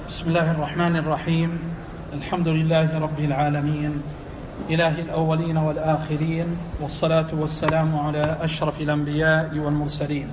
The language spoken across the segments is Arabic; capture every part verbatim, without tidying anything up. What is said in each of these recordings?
بسم الله الرحمن الرحيم. الحمد لله رب العالمين، إله الأولين والآخرين، والصلاة والسلام على أشرف الأنبياء والمرسلين،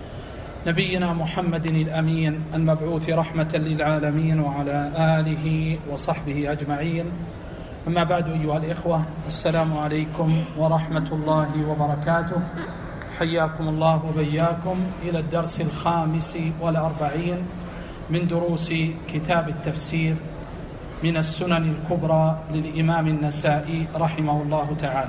نبينا محمد الأمين المبعوث رحمة للعالمين، وعلى آله وصحبه أجمعين. أما بعد، أيها الإخوة، السلام عليكم ورحمة الله وبركاته. حياكم الله وبياكم إلى الدرس الخامس والأربعين من دروس كتاب التفسير من السنن الكبرى للإمام النسائي رحمه الله تعالى.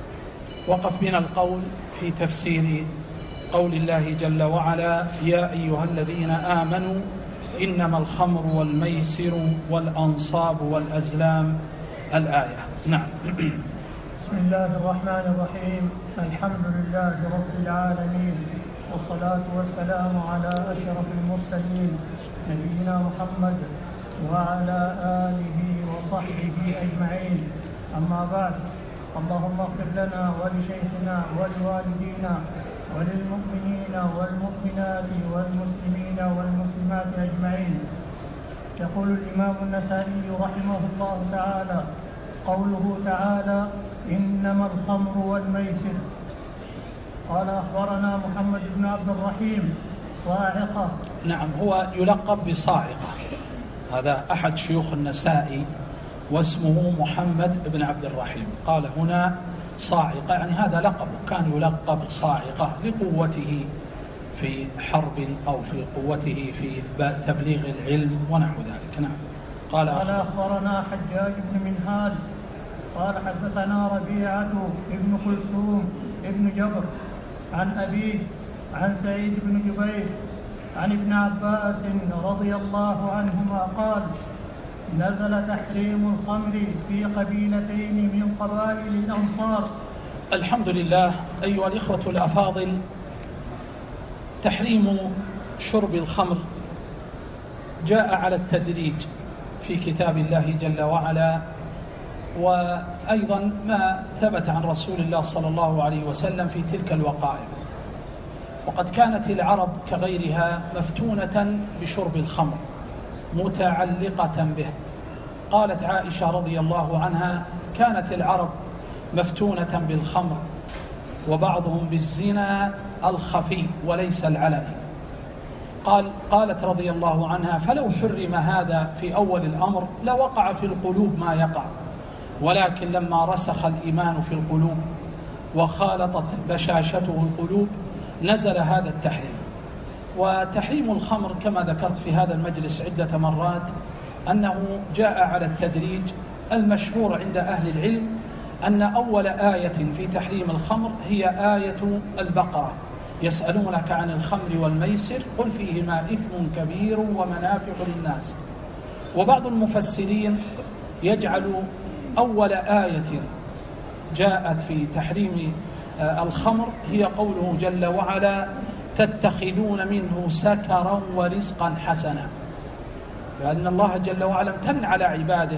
وقف بنا القول في تفسير قول الله جل وعلا: يا أيها الذين آمنوا إنما الخمر والميسر والأنصاب والأزلام، الآية. نعم. بسم الله الرحمن الرحيم. الحمد لله رب العالمين، والصلاة والسلام على أشرف المرسلين نبينا محمد وعلى آله وصحبه أجمعين. أما بعد، اللهم اغفر لنا ولشيخنا ولوالدينا وللمؤمنين والمؤمنات والمسلمين والمسلمات أجمعين. يقول الإمام النسائي رحمه الله تعالى: قوله تعالى: إنما الخمر والميسر. قال: أخبرنا محمد بن عبد الرحيم صاعقة. نعم، هو يلقب بصاعقة، هذا أحد شيوخ النسائي واسمه محمد بن عبد الرحيم. قال هنا صاعقة، يعني هذا لقبه، كان يلقب صاعقة لقوته في حرب أو في قوته في تبليغ العلم ونحو ذلك. نعم. قال: قال أخبرنا حجاج بن منهال قال: حدثنا ربيعة ابن كلثوم ابن جبر عن أبيه عن سعيد بن جبير عن ابن عباس رضي الله عنهما قال: نزل تحريم الخمر في قبيلتين من قبائل الأنصار. الحمد لله. أيها الإخوة الأفاضل، تحريم شرب الخمر جاء على التدريج في كتاب الله جل وعلا، وأيضا ما ثبت عن رسول الله صلى الله عليه وسلم في تلك الوقائع. وقد كانت العرب كغيرها مفتونة بشرب الخمر، متعلقة به. قالت عائشة رضي الله عنها: كانت العرب مفتونة بالخمر، وبعضهم بالزنا الخفي وليس العلني. قال قالت رضي الله عنها: فلو حرم هذا في أول الأمر لوقع في القلوب ما يقع، ولكن لما رسخ الإيمان في القلوب وخالطت بشاشته القلوب نزل هذا التحريم. وتحريم الخمر كما ذكرت في هذا المجلس عدة مرات أنه جاء على التدريج. المشهور عند أهل العلم أن أول آية في تحريم الخمر هي آية البقرة: يسألونك عن الخمر والميسر قل فيهما إثم كبير ومنافع للناس. وبعض المفسرين يجعل أول آية جاءت في تحريم الخمر هي قوله جل وعلا: تتخذون منه سكرا ورزقا حسنا، لأن الله جل وعلا امتن على عباده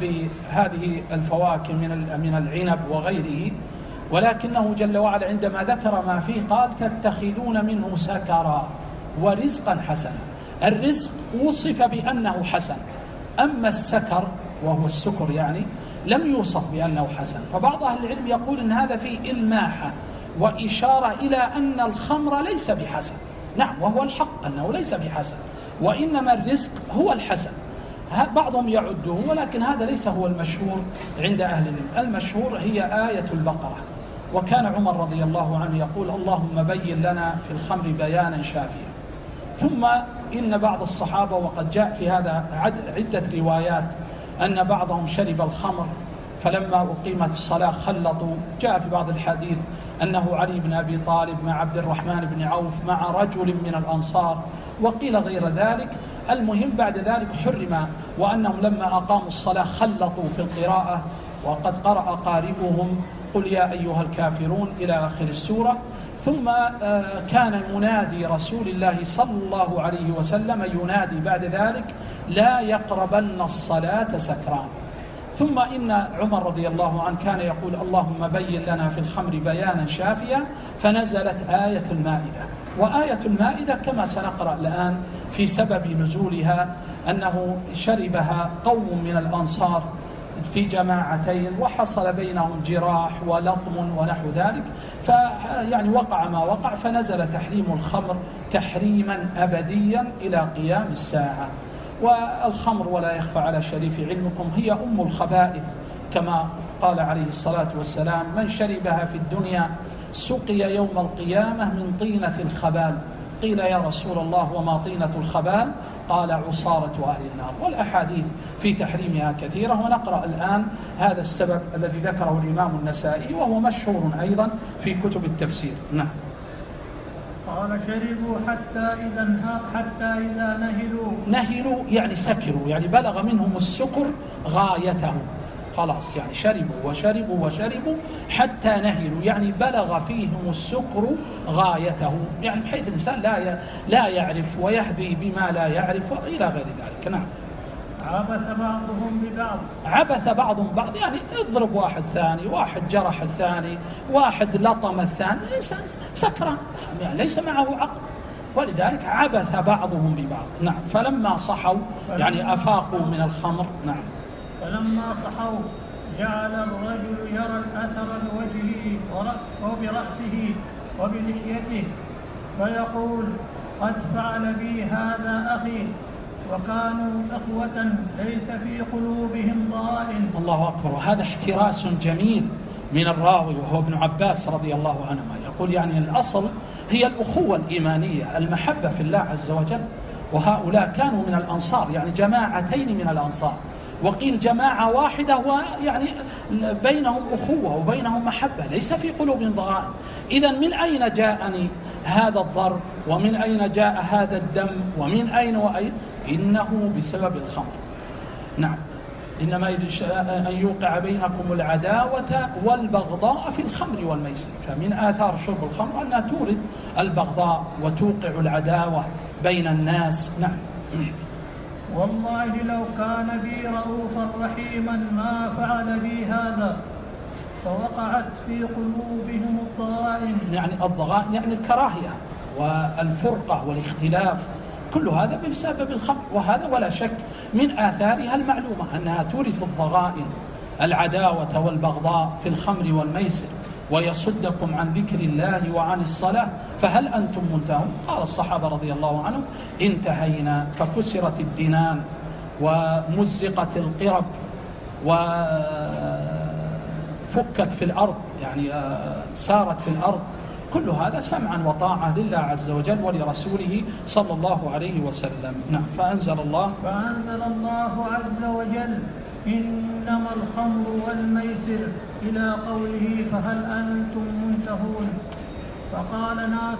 بهذه الفواكه من العنب وغيره، ولكنه جل وعلا عندما ذكر ما فيه قال: تتخذون منه سكرا ورزقا حسنا. الرزق وصف بأنه حسن، أما السكر وهو السكر يعني لم يوصف بأنه حسن. فبعض أهل العلم يقول إن هذا فيه إلماحة وإشارة إلى أن الخمر ليس بحسن. نعم، وهو الحق أنه ليس بحسن، وإنما الرزق هو الحسن. بعضهم يعده، ولكن هذا ليس هو المشهور عند أهل العلم. المشهور هي آية البقرة. وكان عمر رضي الله عنه يقول: اللهم بين لنا في الخمر بيانا شافيا. ثم إن بعض الصحابة، وقد جاء في هذا عدة روايات، أن بعضهم شرب الخمر فلما أقيمت الصلاة خلطوا. جاء في بعض الحديث أنه علي بن أبي طالب مع عبد الرحمن بن عوف مع رجل من الأنصار، وقيل غير ذلك. المهم بعد ذلك حرم، وأنهم لما أقاموا الصلاة خلطوا في القراءة، وقد قرأ قارئهم قل يا أيها الكافرون إلى آخر السورة. ثم كان منادي رسول الله صلى الله عليه وسلم ينادي بعد ذلك: لا يقربن الصلاة سكران. ثم إن عمر رضي الله عنه كان يقول اللهم بين لنا في الخمر بيانا شافيا، فنزلت آية المائدة. وآية المائدة كما سنقرأ الآن في سبب نزولها أنه شربها قوم من الأنصار في جماعتين وحصل بينهم جراح ولطم ونحو ذلك، فيعني وقع ما وقع، فنزل تحريم الخمر تحريما أبديا إلى قيام الساعة. والخمر ولا يخفى على شريف علمكم هي أم الخبائث، كما قال عليه الصلاة والسلام من شربها في الدنيا سقي يوم القيامة من طينة الخبال. قيل يا رسول الله وما طينة الخبال؟ قال عصارة أهل النار. والأحاديث في تحريمها كثيرة، ونقرأ الآن هذا السبب الذي ذكره الإمام النسائي وهو مشهور أيضا في كتب التفسير. نعم. قال شربوا حتى إذا حتى إذا نهلوا. نهلوا يعني سكروا، يعني بلغ منهم السكر غايته، خلاص يعني شربوا وشربوا وشربوا حتى نهلوا، يعني بلغ فيهم السكر غايته، يعني بحيث الإنسان لا لا يعرف ويهدي بما لا يعرف إلى غير ذلك. نعم. عبث بعضهم ببعض. عبث بعضهم بعض يعني اضرب واحد ثاني، واحد جرح الثاني، واحد لطم الثاني، الإنسان سكران يعني ليس معه عقل، ولذلك عبث بعضهم ببعض. نعم. فلما صحوا يعني أفاقوا من الخمر. نعم. فلما صحوا جعل الرجل يرى الأثر بوجهه ورأسه وبرأسه وبلحيته فيقول قد فعل بي هذا أخي، وكانوا إخوة ليس في قلوبهم ضائن. الله أكبر. وهذا احتراس جميل من الراوي وهو ابن عباس رضي الله عنهما، يقول يعني الأصل هي الأخوة الإيمانية، المحبة في الله عز وجل، وهؤلاء كانوا من الأنصار، يعني جماعتين من الأنصار، وقيل جماعة واحدة، ويعني بينهم أخوة وبينهم محبة ليس في قلوبهم ضغائن. إذن من أين جاءني هذا الضرب، ومن أين جاء هذا الدم، ومن أين وأين؟ إنه بسبب الخمر. نعم. إنما أن يوقع بينكم العداوة والبغضاء في الخمر والميسر. فمن آثار شرب الخمر أنها تورد البغضاء وتوقع العداوة بين الناس. نعم. والله لو كان بي رؤوفا رحيما ما فعل بي هذا، فوقعت في قلوبهم الضغائن. يعني الضغائن يعني الكراهية والفرقة والاختلاف، كل هذا بسبب الخمر، وهذا ولا شك من آثارها المعلومة أنها تورث الضغائن العداوة والبغضاء في الخمر والميسر، ويصدكم عن ذكر الله وعن الصلاة فهل أنتم منتهون؟ قال الصحابة رضي الله عنهم انتهينا، فكسرت الدنان ومزقت القرب وفكت في الأرض، يعني سارت في الأرض، كل هذا سمعا وطاعة لله عز وجل ولرسوله صلى الله عليه وسلم. نعم. فأنزل الله فأنزل الله عز وجل إنما الخمر والميسر إلى قوله فهل أنتم منتهون. فقال ناس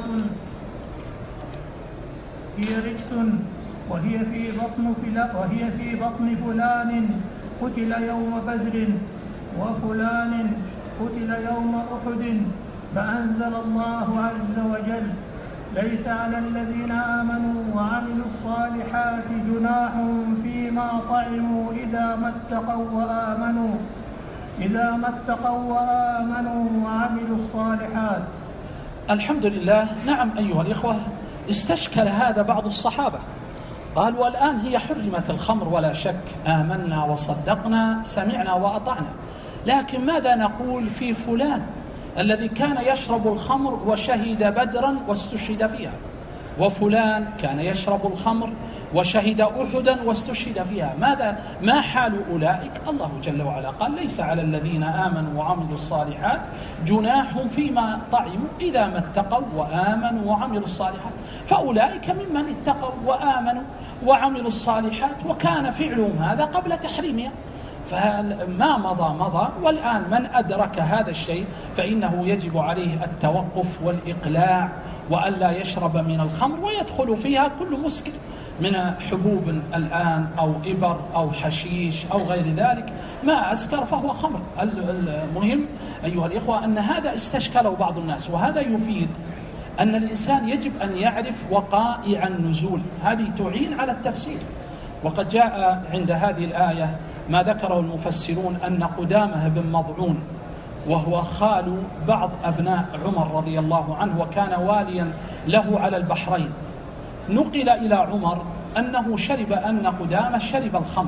هي رجس وهي في بطن وهي في بطن فلان قتل يوم بدر وفلان قتل يوم أحد. فأنزل الله عز وجل ليس على الذين آمنوا وعملوا الصالحات جناح فيما طعموا إذا ما اتقوا وآمنوا إذا ما اتقوا وآمنوا وعملوا الصالحات. الحمد لله. نعم أيها الإخوة، استشكل هذا بعض الصحابة، قال والآن هي حرمت الخمر ولا شك، آمنا وصدقنا سمعنا وأطعنا، لكن ماذا نقول في فلان الذي كان يشرب الخمر وشهد بدرا واستشهد فيها، وفلان كان يشرب الخمر وشهد أحدا واستشهد فيها، ماذا ما حال أولئك؟ الله جل وعلا قال ليس على الذين آمنوا وعملوا الصالحات جناح فيما طعموا إذا ما اتقوا وآمنوا وعملوا الصالحات. فأولئك ممن اتقوا وآمنوا وعملوا الصالحات، وكان فعلهم هذا قبل تحريمها، فما مضى مضى، والآن من أدرك هذا الشيء فإنه يجب عليه التوقف والإقلاع وألا يشرب من الخمر ويدخل فيها كل مسكر من حبوب الآن أو إبر أو حشيش أو غير ذلك، ما أسكر فهو خمر. المهم أيها الإخوة أن هذا استشكله بعض الناس، وهذا يفيد أن الإنسان يجب أن يعرف وقائع النزول، هذه تعين على التفسير. وقد جاء عند هذه الآية ما ذكره المفسرون أن قدامة بن مضعون وهو خال بعض أبناء عمر رضي الله عنه وكان واليا له على البحرين، نقل إلى عمر أنه شرب أن قدامة شرب الخمر،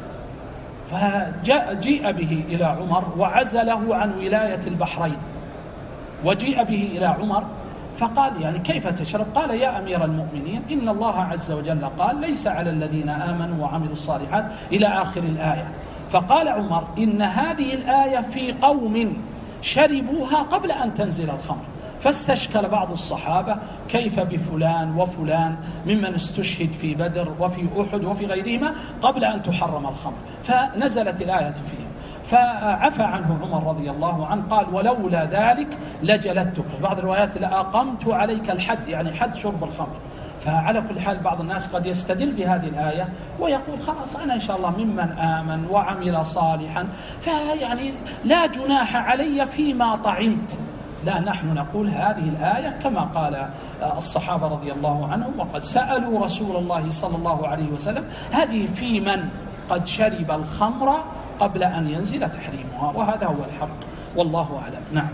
فجيء به إلى عمر وعزله عن ولاية البحرين، وجيء به إلى عمر فقال يعني كيف تشرب؟ قال يا أمير المؤمنين إن الله عز وجل قال ليس على الذين آمنوا وعملوا الصالحات إلى آخر الآية. فقال عمر إن هذه الآية في قوم شربوها قبل أن تنزل الخمر، فاستشكل بعض الصحابة كيف بفلان وفلان ممن استشهد في بدر وفي أحد وفي غيرهما قبل أن تحرم الخمر، فنزلت الآية فيهم، فعفى عنه عمر رضي الله عنه، قال ولولا ذلك لجلدتك، بعض الروايات لأقمت عليك الحد، يعني حد شرب الخمر. فعلى كل حال بعض الناس قد يستدل بهذه الآية ويقول خلاص أنا إن شاء الله ممن آمن وعمل صالحا فيعني لا جناح علي فيما طعمت. لا، نحن نقول هذه الآية كما قال الصحابة رضي الله عنهم وقد سألوا رسول الله صلى الله عليه وسلم، هذه في من قد شرب الخمر قبل أن ينزل تحريمها، وهذا هو الحق والله أعلم. نعم.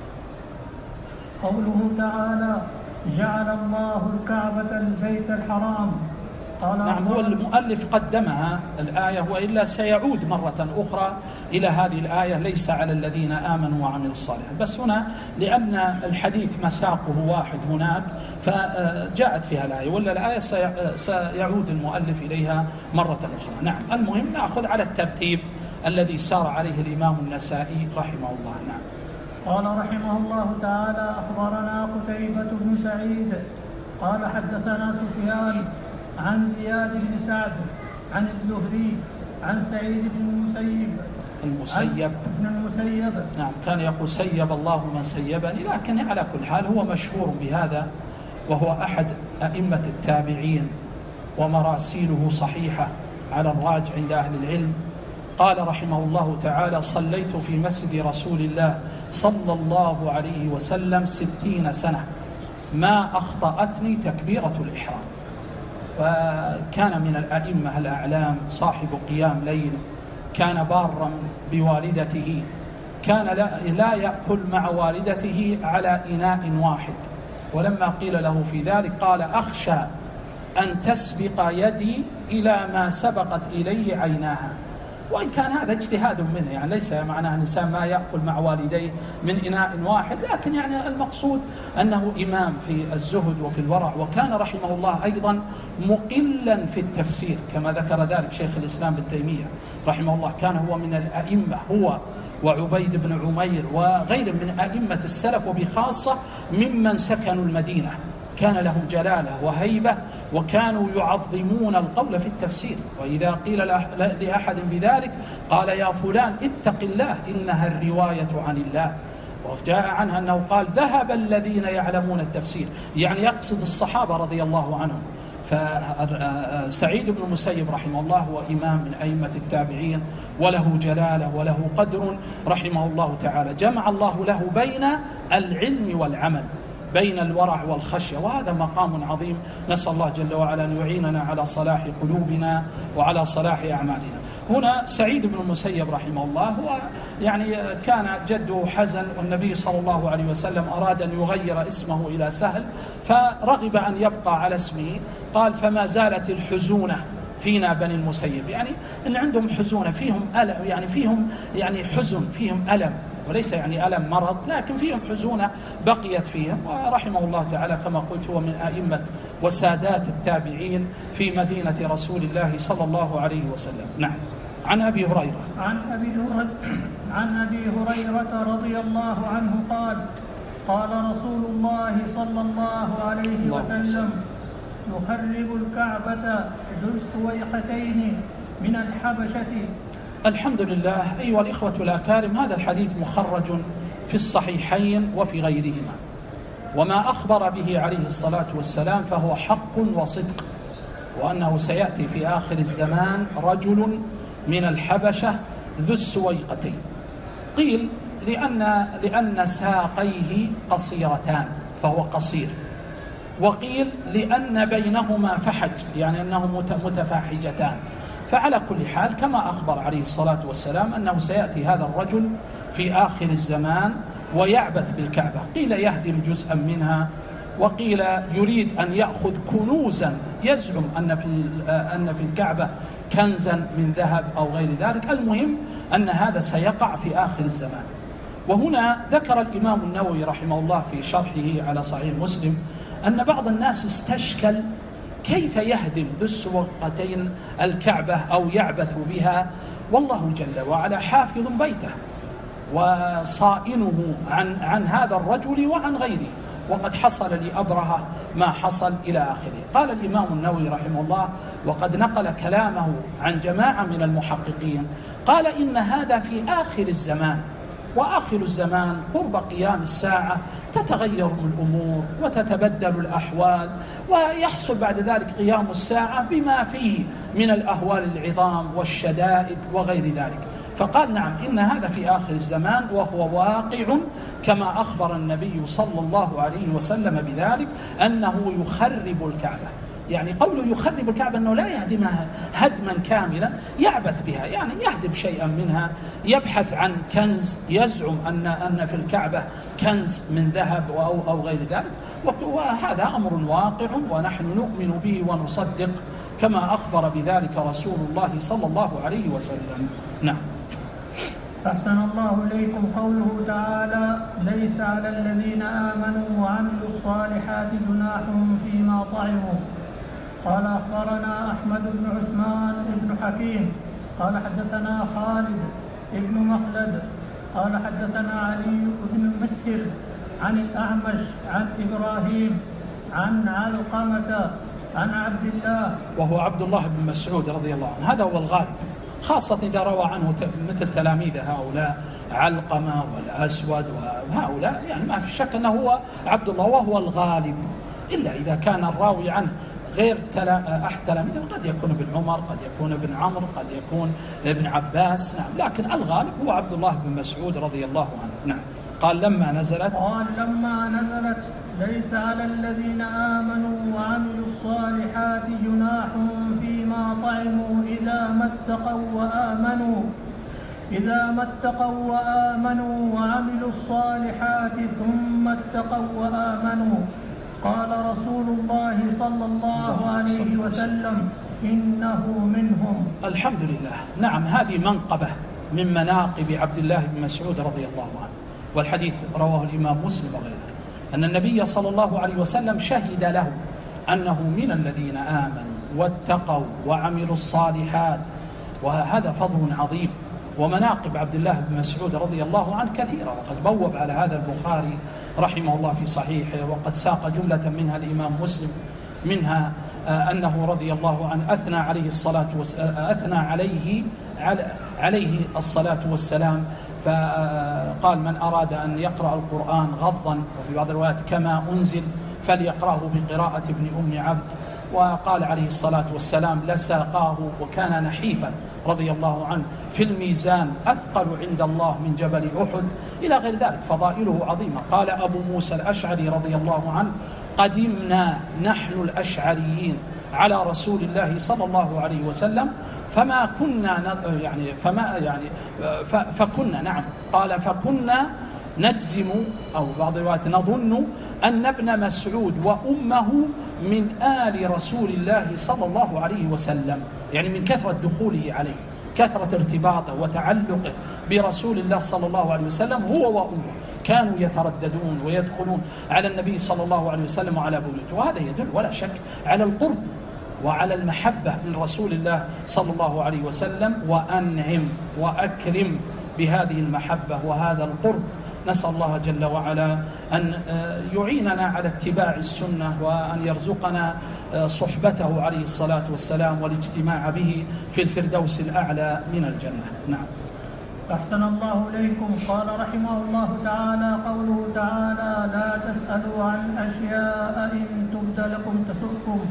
قوله تعالى جعل الله الكعبة البيت الحرام، قال نعم، هو المؤلف قدمها الآية وإلا سيعود مرة أخرى إلى هذه الآية ليس على الذين آمنوا وعملوا الصالحات، بس هنا لأن الحديث مساقه واحد هناك فجاءت فيها الآية، ولا الآية سيعود المؤلف إليها مرة أخرى. نعم، المهم نأخذ على الترتيب الذي سار عليه الإمام النسائي رحمه الله. نعم. قال رحمه الله تعالى أخبرنا قتيبة بن سعيد قال حدثنا سفيان عن زياد بن سعد عن الزهري عن سعيد بن المسيب المسيب بن المسيب نعم، كان يقول سيب الله من سيبني، لكن على كل حال هو مشهور بهذا، وهو أحد أئمة التابعين ومراسيله صحيحة على الراج عند أهل العلم. قال رحمه الله تعالى صليت في مسجد رسول الله صلى الله عليه وسلم ستين سنة ما أخطأتني تكبيرة الإحرام. وكان من الأئمة الأعلام، صاحب قيام ليل، كان بارا بوالدته، كان لا يأكل مع والدته على إناء واحد، ولما قيل له في ذلك قال أخشى أن تسبق يدي إلى ما سبقت إليه عيناها. وإن كان هذا اجتهاد منه، يعني ليس معناه الإنسان ما يأكل مع والديه من إناء واحد، لكن يعني المقصود أنه إمام في الزهد وفي الورع، وكان رحمه الله أيضا مقلا في التفسير كما ذكر ذلك شيخ الإسلام ابن تيمية رحمه الله، كان هو من الأئمة، هو وعبيد بن عمير وغير من أئمة السلف، وبخاصة ممن سكنوا المدينة، كان لهم جلالة وهيبة، وكانوا يعظمون القول في التفسير، وإذا قيل لأحد بذلك قال يا فلان اتق الله إنها الرواية عن الله. وجاء عنها أنه قال ذهب الذين يعلمون التفسير، يعني يقصد الصحابة رضي الله عنهم. فسعيد بن المسيب رحمه الله هو إمام من أئمة التابعين، وله جلالة وله قدر رحمه الله تعالى، جمع الله له بين العلم والعمل، بين الورع والخشية، وهذا مقام عظيم. نسأل الله جل وعلا أن يعيننا على صلاح قلوبنا وعلى صلاح أعمالنا. هنا سعيد بن المسيب رحمه الله هو يعني كان جده حزن، والنبي صلى الله عليه وسلم أراد أن يغير اسمه إلى سهل، فرغب أن يبقى على اسمه، قال فما زالت الحزونة فينا بني المسيب، يعني إن عندهم حزونة، فيهم ألم، يعني فيهم يعني حزن، فيهم ألم، وليس يعني ألم مرض، لكن فيهم حزونة بقيت فيهم. ورحمه الله تعالى كما قلت هو من أئمة وسادات التابعين في مدينة رسول الله صلى الله عليه وسلم. نعم. عن أبي هريرة عن أبي هريرة عن أبي هريرة رضي الله عنه قال قال رسول الله صلى الله عليه وسلم يخرب الكعبة ذو السويقتين من الحبشة. الحمد لله. أيها الإخوة الأكارم، هذا الحديث مخرج في الصحيحين وفي غيرهما، وما أخبر به عليه الصلاة والسلام فهو حق وصدق، وأنه سيأتي في آخر الزمان رجل من الحبشة ذو السويقتين. قيل لأن, لأن ساقيه قصيرتان فهو قصير، وقيل لأن بينهما فحج، يعني أنه متفاحجتان، فعلى كل حال كما أخبر عليه الصلاة والسلام أنه سيأتي هذا الرجل في آخر الزمان ويعبث بالكعبة، قيل يهدم جزءا منها، وقيل يريد أن يأخذ كنوزا، يزعم أن في أن في الكعبة كنزا من ذهب أو غير ذلك. المهم أن هذا سيقع في آخر الزمان. وهنا ذكر الإمام النووي رحمه الله في شرحه على صحيح مسلم أن بعض الناس استشكل كيف يهدم ذو السوقتين الكعبة أو يعبث بها، والله جل وعلا حافظ بيته وصائنه عن, عن هذا الرجل وعن غيره، وقد حصل لأبرهة ما حصل إلى آخره. قال الإمام النووي رحمه الله وقد نقل كلامه عن جماعة من المحققين، قال إن هذا في آخر الزمان، وآخر الزمان قرب قيام الساعة تتغير الأمور وتتبدل الأحوال، ويحصل بعد ذلك قيام الساعة بما فيه من الأهوال العظام والشدائد وغير ذلك. فقال نعم إن هذا في آخر الزمان وهو واقع كما أخبر النبي صلى الله عليه وسلم بذلك أنه يخرب الكعبة. يعني قوله يخرب الكعبة أنه لا يهدمها هدما كاملا، يعبث بها، يعني يهدم شيئا منها، يبحث عن كنز، يزعم أن أن في الكعبة كنز من ذهب أو أو غير ذلك، وهذا أمر واقع ونحن نؤمن به ونصدق كما أخبر بذلك رسول الله صلى الله عليه وسلم. نعم. أحسن الله إليكم. قوله تعالى: ليس على الذين آمنوا وعملوا الصالحات جناح فيما طعموا. قال أخبرنا أحمد بن عثمان بن حكيم قال حدثنا خالد بن مخلد قال حدثنا علي بن مسهر عن الأعمش عن إبراهيم عن علقمة عن عبد الله، وهو عبد الله بن مسعود رضي الله عنه، هذا هو الغالب، خاصة إذا روى عنه مثل تلاميذ هؤلاء علقمة والأسود وهؤلاء، يعني ما في شك أنه هو عبد الله وهو الغالب، إلا إذا كان الراوي عنه غير أحد تلاميذه، قد يكون ابن عمر، قد يكون ابن عمرو، قد يكون ابن عباس، نعم، لكن الغالب هو عبد الله بن مسعود رضي الله عنه. نعم. قال لما نزلت قال لما نزلت ليس على الذين آمنوا وعملوا الصالحات جناح فيما طعموا إذا ما اتقوا وآمنوا إذا ما اتقوا وآمنوا وعملوا الصالحات ثم اتقوا وآمنوا. قال رسول الله صلى الله عليه وسلم: إنه منهم. الحمد لله. نعم، هذه منقبة من مناقب عبد الله بن مسعود رضي الله عنه، والحديث رواه الإمام مسلم وغيره، أن النبي صلى الله عليه وسلم شهد له أنه من الذين آمنوا واتقوا وعملوا الصالحات، وهذا فضل عظيم. ومناقب عبد الله بن مسعود رضي الله عنه كثيرة، وقد بوب على هذا البخاري رحمه الله في صحيحه، وقد ساق جملة منها الإمام مسلم، منها أنه رضي الله عنه أثنى عليه الصلاة أثنى عليه عليه الصلاة والسلام، فقال: من أراد أن يقرأ القرآن غضا، وفي بعض الروايات كما أنزل، فليقرأه بقراءة ابن أم عبد. وقال عليه الصلاة والسلام: لساقاه وكان نحيفا رضي الله عنه في الميزان أثقل عند الله من جبل أحد، إلى غير ذلك، فضائله عظيمة. قال أبو موسى الأشعري رضي الله عنه: قدمنا نحن الأشعريين على رسول الله صلى الله عليه وسلم فما كنا يعني فما يعني فكنا نعم قال فكنا نجزم أو بعض الروايات نظن أن ابن مسعود وأمه من آل رسول الله صلى الله عليه وسلم، يعني من كثرة دخوله عليه، كثرة ارتباطه وتعلقه برسول الله صلى الله عليه وسلم، هو وأمه كانوا يترددون ويدخلون على النبي صلى الله عليه وسلم وعلى بيوته، وهذا يدل ولا شك على القرب وعلى المحبة من رسول الله صلى الله عليه وسلم، وأنعم وأكرم بهذه المحبة وهذا القرب. نسأل الله جل وعلا أن يعيننا على اتباع السنة، وأن يرزقنا صحبته عليه الصلاة والسلام والاجتماع به في الفردوس الأعلى من الجنة. نعم. أحسن الله إليكم. قال رحمه الله تعالى: قوله تعالى: لا تسألوا عن أشياء إن تبد لكم تسؤكم.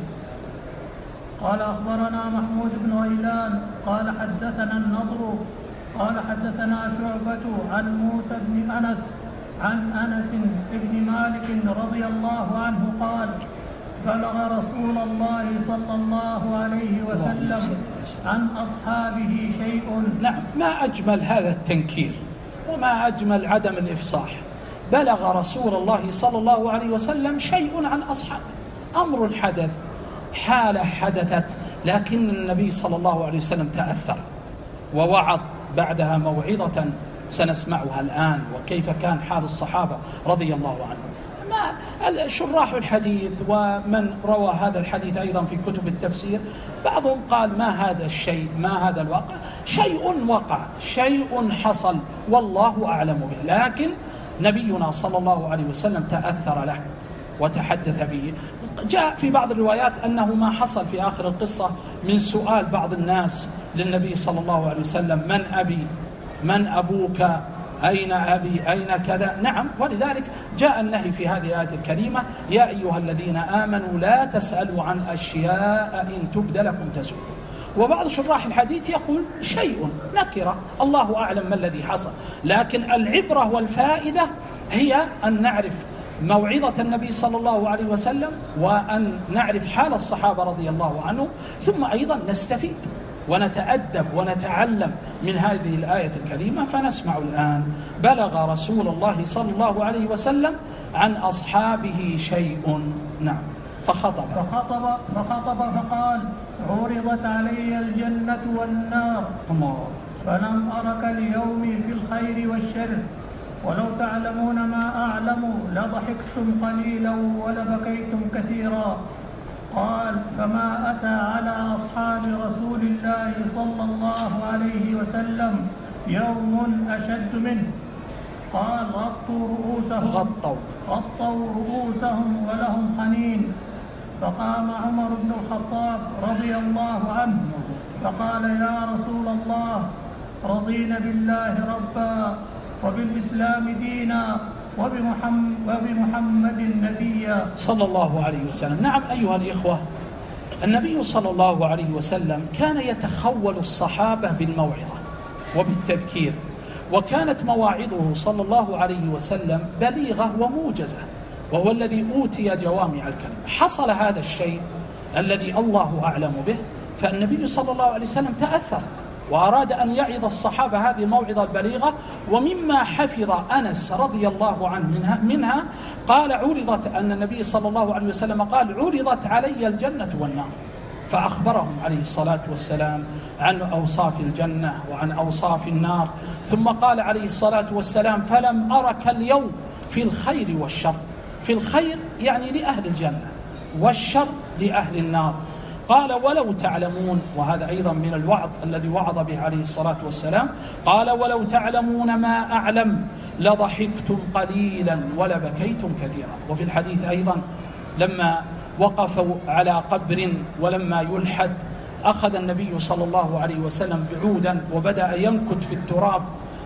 قال أخبرنا محمود بن غيلان قال حدثنا النضر قال حدثنا شعبة عن موسى بن أنس عن أنس بن مالك رضي الله عنه قال: بلغ رسول الله صلى الله عليه وسلم عن أصحابه شيء. نعم، ما أجمل هذا التنكير وما أجمل عدم الإفصاح. بلغ رسول الله صلى الله عليه وسلم شيء عن أصحابه، أمر حدث، حالة حدثت، لكن النبي صلى الله عليه وسلم تأثر ووعظ بعدها موعظة سنسمعها الآن، وكيف كان حال الصحابة رضي الله عنهم. ما شراح الحديث ومن روى هذا الحديث أيضا في كتب التفسير بعضهم قال ما هذا الشيء، ما هذا الواقع، شيء وقع، شيء حصل والله أعلم به، لكن نبينا صلى الله عليه وسلم تأثر له وتحدث به. جاء في بعض الروايات أنه ما حصل في آخر القصة من سؤال بعض الناس للنبي صلى الله عليه وسلم: من أبي، من أبوك، أين أبي، أين كذا. نعم، ولذلك جاء النهي في هذه الآية الكريمة: يا أيها الذين آمنوا لا تسألوا عن أشياء إن تبد لكم تسؤكم. وبعض شراح الحديث يقول شيء نكرة، الله أعلم ما الذي حصل، لكن العبرة والفائدة هي أن نعرف موعظة النبي صلى الله عليه وسلم، وأن نعرف حال الصحابة رضي الله عنهم، ثم أيضا نستفيد ونتأدب ونتعلم من هذه الآية الكريمة. فنسمع الآن: بلغ رسول الله صلى الله عليه وسلم عن أصحابه شيء. نعم. فخطب فخطب فخطب فقال: عرضت علي الجنة والنار فلم أرك اليوم في الخير والشر، ولو تعلمون ما أعلم لضحكتم قليلا ولبكيتم كثيرا. قال: فما أتى على أصحاب رسول الله صلى الله عليه وسلم يوم أشد منه. قال: غطوا رؤوسهم غطوا غطوا رؤوسهم ولهم حنين. فقام عمر بن الخطاب رضي الله عنه فقال: يا رسول الله، رضينا بالله ربا وبالإسلام دينا وبمحمد, وبمحمد نبيا صلى الله عليه وسلم. نعم أيها الإخوة، النبي صلى الله عليه وسلم كان يتخول الصحابة بالموعظة وبالتذكير، وكانت مواعظه صلى الله عليه وسلم بليغة وموجزة، وهو الذي أوتي جوامع الكلم. حصل هذا الشيء الذي الله أعلم به، فالنبي صلى الله عليه وسلم تأثر وأراد أن يعظ الصحابة هذه الموعظة البليغة. ومما حفظ أنس رضي الله عنه منها, منها قال: عرضت أن النبي صلى الله عليه وسلم قال: عرضت علي الجنة والنار، فأخبرهم عليه الصلاة والسلام عن أوصاف الجنة وعن أوصاف النار، ثم قال عليه الصلاة والسلام: فلم أرك اليوم في الخير والشر. في الخير يعني لأهل الجنة، والشر لأهل النار. قال: ولو تعلمون، وهذا أيضا من الوعظ الذي وعظ به عليه الصلاة والسلام، قال: ولو تعلمون ما أعلم لضحكتم قليلا ولبكيتم كثيرا. وفي الحديث أيضا لما وقفوا على قبر ولما يلحد أخذ النبي صلى الله عليه وسلم بعودا وبدأ ينكت في التراب،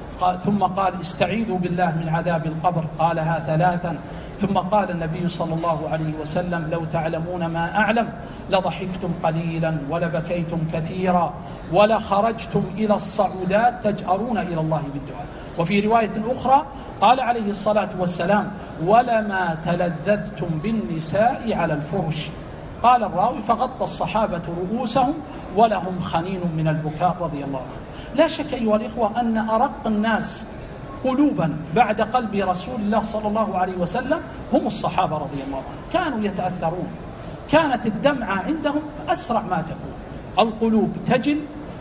ثم قال: استعيذوا بالله من عذاب القبر، قالها ثلاثا، ثم قال النبي صلى الله عليه وسلم: لو تعلمون ما أعلم لضحكتم قليلا ولبكيتم كثيرا ولخرجتم إلى الصعودات تجأرون إلى الله بالدعاء. وفي رواية أخرى قال عليه الصلاة والسلام: ولما تلذذتم بالنساء على الفرش. قال الراوي: فغطى الصحابة رؤوسهم ولهم خنين من البكاء رضي الله عنه. لا شك أيها الإخوة أن أرق الناس قلوبا بعد قلب رسول الله صلى الله عليه وسلم هم الصحابة رضي الله عنهم. كانوا يتأثرون، كانت الدمعة عندهم أسرع ما تكون، القلوب تجل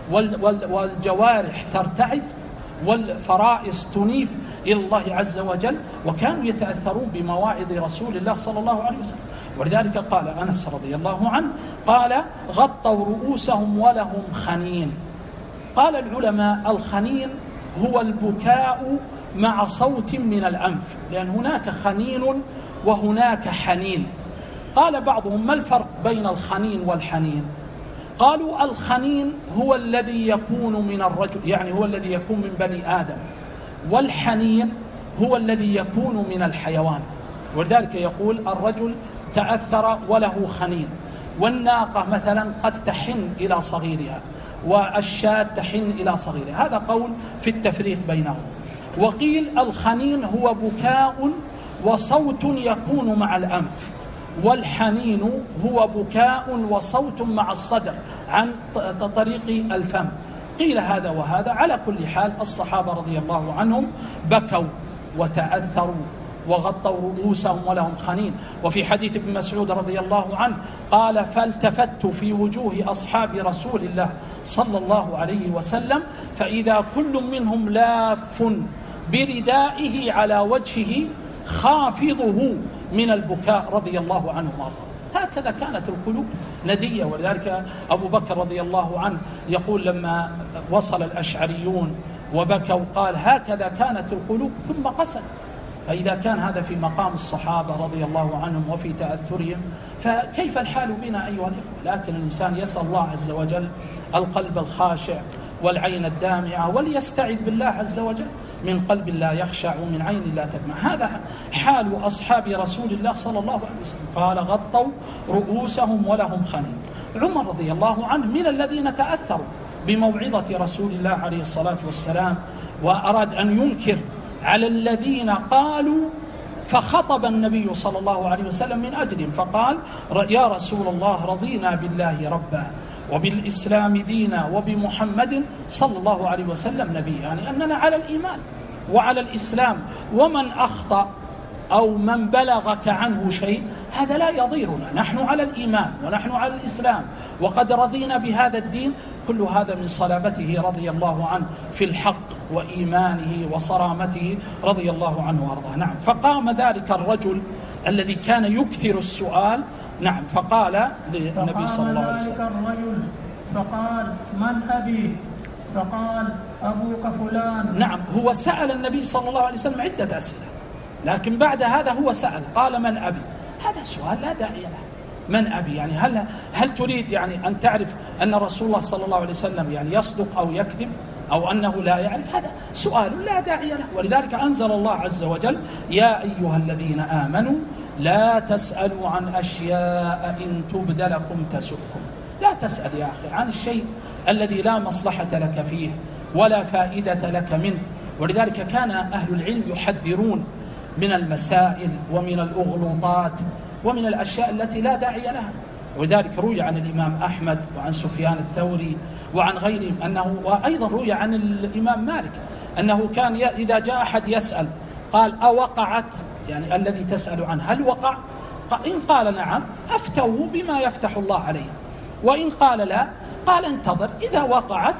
والجوارح ترتعد والفرائص تنيف إلى الله عز وجل، وكانوا يتأثرون بمواعظ رسول الله صلى الله عليه وسلم. ولذلك قال أنس رضي الله عنه قال: غطوا رؤوسهم ولهم خنين. قال العلماء: الخنين هو البكاء مع صوت من الأنف، لأن هناك خنين وهناك حنين. قال بعضهم: ما الفرق بين الخنين والحنين؟ قالوا: الخنين هو الذي يكون من الرجل، يعني هو الذي يكون من بني آدم، والحنين هو الذي يكون من الحيوان. ولذلك يقول: الرجل تأثر وله خنين، والناقة مثلا قد تحن إلى صغيرها، والشاة تحن إلى صغيرها. هذا قول في التفريق بينهم. وقيل: الخنين هو بكاء وصوت يكون مع الأنف، والحنين هو بكاء وصوت مع الصدر عن طريق الفم. قيل هذا وهذا. على كل حال الصحابة رضي الله عنهم بكوا وتأثروا وغطوا رؤوسهم ولهم خنين. وفي حديث ابن مسعود رضي الله عنه قال: فالتفت في وجوه أصحاب رسول الله صلى الله عليه وسلم فإذا كل منهم لاف بردائه على وجهه خافضه من البكاء رضي الله عنه وارضاه. هكذا كانت القلوب ندية. ولذلك أبو بكر رضي الله عنه يقول لما وصل الأشعريون وبكوا قال: هكذا كانت القلوب ثم قست. فإذا كان هذا في مقام الصحابة رضي الله عنهم وفي تأثرهم، فكيف الحال بنا أيها الإخوة؟ لكن الإنسان يسأل الله عز وجل القلب الخاشع والعين الدامعة، وليستعذ بالله عز وجل من قلب لا يخشع ومن عين لا تدمع. هذا حال أصحاب رسول الله صلى الله عليه وسلم. قال: غطوا رؤوسهم ولهم خنين. عمر رضي الله عنه من الذين تأثروا بموعظة رسول الله عليه الصلاة والسلام، وأراد أن ينكر على الذين قالوا، فخطب النبي صلى الله عليه وسلم من أجلهم فقال: يا رسول الله، رضينا بالله ربا وبالإسلام دينا وبمحمد صلى الله عليه وسلم نبيا، يعني أننا على الإيمان وعلى الإسلام، ومن أخطأ أو من بلغك عنه شيء هذا لا يضيرنا، نحن على الإيمان ونحن على الإسلام وقد رضينا بهذا الدين. كل هذا من صلابته رضي الله عنه في الحق وإيمانه وصرامته رضي الله عنه وارضاه. نعم. فقام ذلك الرجل الذي كان يكثر السؤال، نعم، فقال للنبي صلى الله عليه وسلم: فقام ذلك الرجل فقال: من أبي؟ فقال: أبوك فلان. نعم، هو سأل النبي صلى الله عليه وسلم عدة أسئلة، لكن بعد هذا هو سأل قال: من أبي؟ هذا سؤال لا داعي له. من أبي؟ يعني هل هل تريد يعني أن تعرف أن رسول الله صلى الله عليه وسلم يعني يصدق أو يكذب أو أنه لا يعرف؟ هذا سؤال لا داعي له. ولذلك أنزل الله عز وجل: يا أيها الذين آمنوا لا تسألوا عن أشياء إن تبد لكم تسؤكم. لا تسأل يا أخي عن الشيء الذي لا مصلحة لك فيه ولا فائدة لك منه. ولذلك كان أهل العلم يحذرون من المسائل ومن الأغلوطات ومن الأشياء التي لا داعي لها. وذلك روي عن الإمام أحمد وعن سفيان الثوري وعن غيرهم أنه، وأيضا روي عن الإمام مالك أنه كان إذا جاء أحد يسأل قال: أوقعت؟ يعني الذي تسأل عنه هل وقع؟ إن قال نعم أفتوه بما يفتح الله عليه، وإن قال لا قال: انتظر، إذا وقعت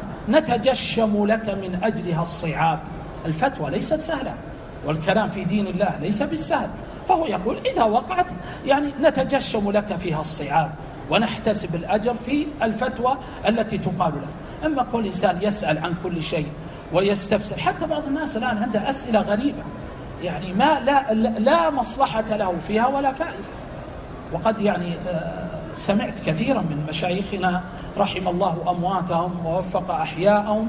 نتجشم لك من أجلها الصعاب. الفتوى ليست سهلة، والكلام في دين الله ليس بالسهل. فهو يقول: إذا وقعت يعني نتجشم لك فيها الصعاب ونحتسب الأجر في الفتوى التي تقال له. أما كل إنسان يسأل عن كل شيء ويستفسر، حتى بعض الناس الآن عنده أسئلة غريبة يعني ما لا, لا مصلحة له فيها ولا فائدة. وقد يعني سمعت كثيرا من مشايخنا رحم الله أمواتهم ووفق أحياءهم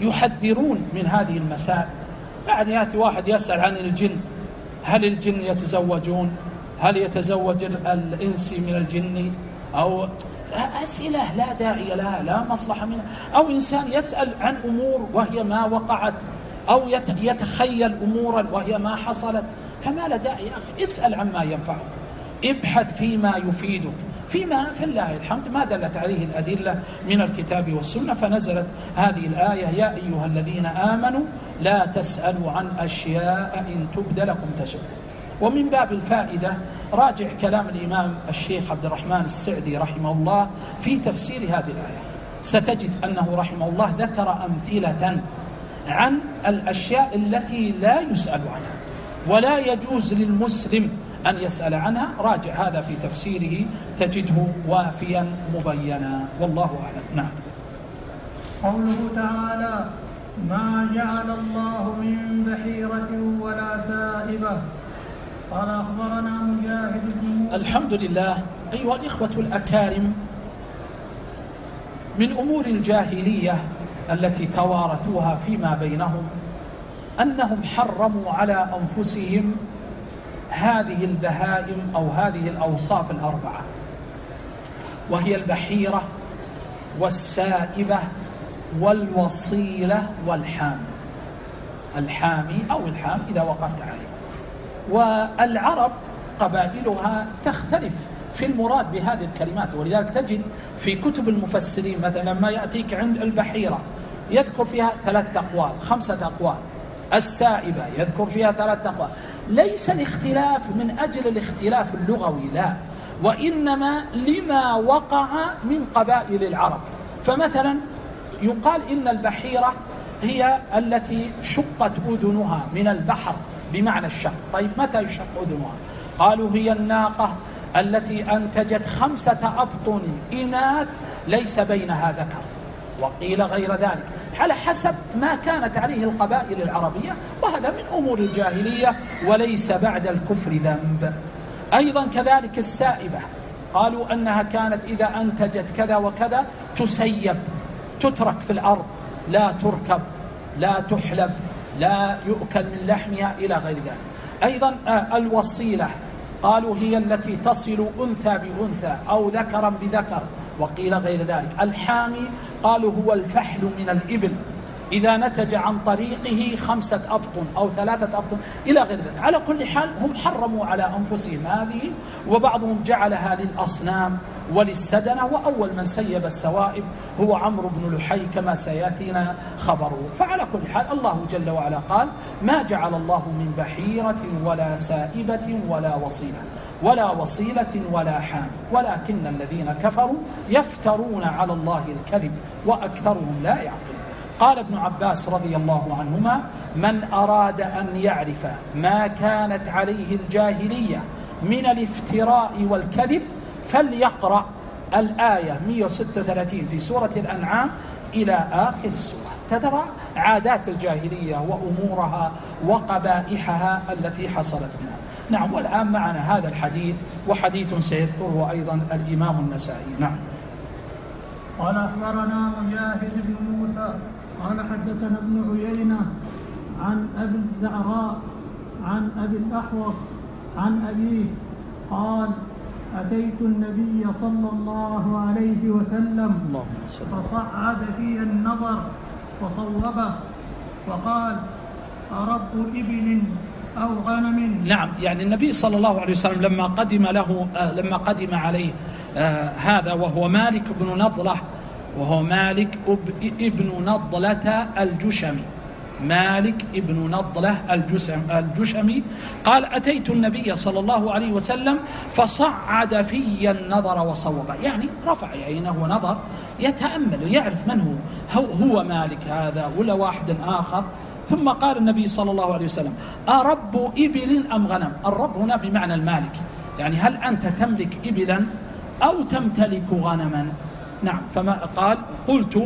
يحذرون من هذه المسائل. يعني يأتي واحد يسأل عن الجن: هل الجن يتزوجون؟ هل يتزوج الإنس من الجن؟ أو أسئلة لا داعي لها لا مصلحة منها. أو إنسان يسأل عن أمور وهي ما وقعت، أو يتخيل أمورا وهي ما حصلت. فما لا داعي يا أخي، اسأل عما ينفعك، ابحث فيما يفيدك، فيما فلله الحمد ما دلت عليه الأدلة من الكتاب والسنة. فنزلت هذه الآية: يا أيها الذين آمنوا لا تسألوا عن أشياء إن تبد لكم تسؤكم. ومن باب الفائدة راجع كلام الإمام الشيخ عبد الرحمن السعدي رحمه الله في تفسير هذه الآية، ستجد أنه رحمه الله ذكر أمثلة عن الأشياء التي لا يسأل عنها ولا يجوز للمسلم أن يسأل عنها. راجع هذا في تفسيره تجده وافيا مبينا، والله أعلم. نعم. قوله تعالى: ما جعل الله من بحيرة ولا سائبة. قال: أخبرنا مجاهد بن الحمد لله. أيها الإخوة الأكارم، من أمور الجاهلية التي توارثوها فيما بينهم أنهم حرموا على أنفسهم هذه البهائم أو هذه الأوصاف الأربعة، وهي البحيرة والسائبة والوصيلة والحامي. الحامي أو الحام إذا وقفت عليه. والعرب قبائلها تختلف في المراد بهذه الكلمات. ولذلك تجد في كتب المفسرين مثلا لما يأتيك عند البحيرة يذكر فيها ثلاث أقوال خمسة أقوال، السائبة يذكر فيها ثلاث أقوال. ليس الاختلاف من أجل الاختلاف اللغوي، لا، وإنما لما وقع من قبائل العرب. فمثلا يقال إن البحيرة هي التي شقت أذنها من البحر بمعنى الشق. طيب متى يشق أذنها؟ قالوا هي الناقة التي أنتجت خمسة أبطن إناث ليس بينها ذكر، وقيل غير ذلك على حسب ما كانت عليه القبائل العربية، وهذا من أمور الجاهلية وليس بعد الكفر ذنب. أيضا كذلك السائبة قالوا أنها كانت إذا أنتجت كذا وكذا تسيب، تترك في الأرض، لا تركب، لا تحلب، لا يؤكل من لحمها إلى غير ذلك. أيضا الوصيلة قالوا هي التي تصل أنثى بأنثى أو ذكرا بذكر، وقيل غير ذلك. الحامي قالوا هو الفحل من الإبل إذا نتج عن طريقه خمسة أبطن أو ثلاثة أبطن إلى غير ذلك. على كل حال هم حرموا على أنفسهم هذه، وبعضهم جعلها للأصنام وللسدنة، وأول من سيب السوائب هو عمرو بن لحي كما سيأتينا خبره. فعلى كل حال الله جل وعلا قال ما جعل الله من بحيرة ولا سائبة ولا وصيلة ولا وصيلة ولا حام ولكن الذين كفروا يفترون على الله الكذب وأكثرهم لا يعقلون. قال ابن عباس رضي الله عنهما من أراد أن يعرف ما كانت عليه الجاهلية من الافتراء والكذب فليقرأ الآية مئة وستة وثلاثين في سورة الأنعام إلى آخر السورة، تدرى عادات الجاهلية وأمورها وقبائحها التي حصلت منها. نعم، والآن معنا هذا الحديث وحديث سيذكره أيضا الإمام النسائي. نعم. قال أخبرنا مجاهد بن موسى قال حدثنا ابن عيينة عن أبي الزعراء عن أبي الأحوص عن أبيه قال أتيت النبي صلى الله عليه وسلم فصعد في النظر فصوبه وقال أرب إبل أو غنم. نعم، يعني النبي صلى الله عليه وسلم لما قدم له آه لما قدم عليه آه هذا وهو مالك بن نضلة وهو مالك ابن نضلة الجشمي مالك ابن نضلة الجشمي قال أتيت النبي صلى الله عليه وسلم فصعد في النظر وصوب، يعني رفع عينه ونظر يتأمل يعرف من هو هو مالك هذا ولا واحد آخر. ثم قال النبي صلى الله عليه وسلم أرب إبل أم غنم؟ الرب هنا بمعنى المالك، يعني هل أنت تملك إبلا أو تمتلك غنما؟ نعم. فما قال قلت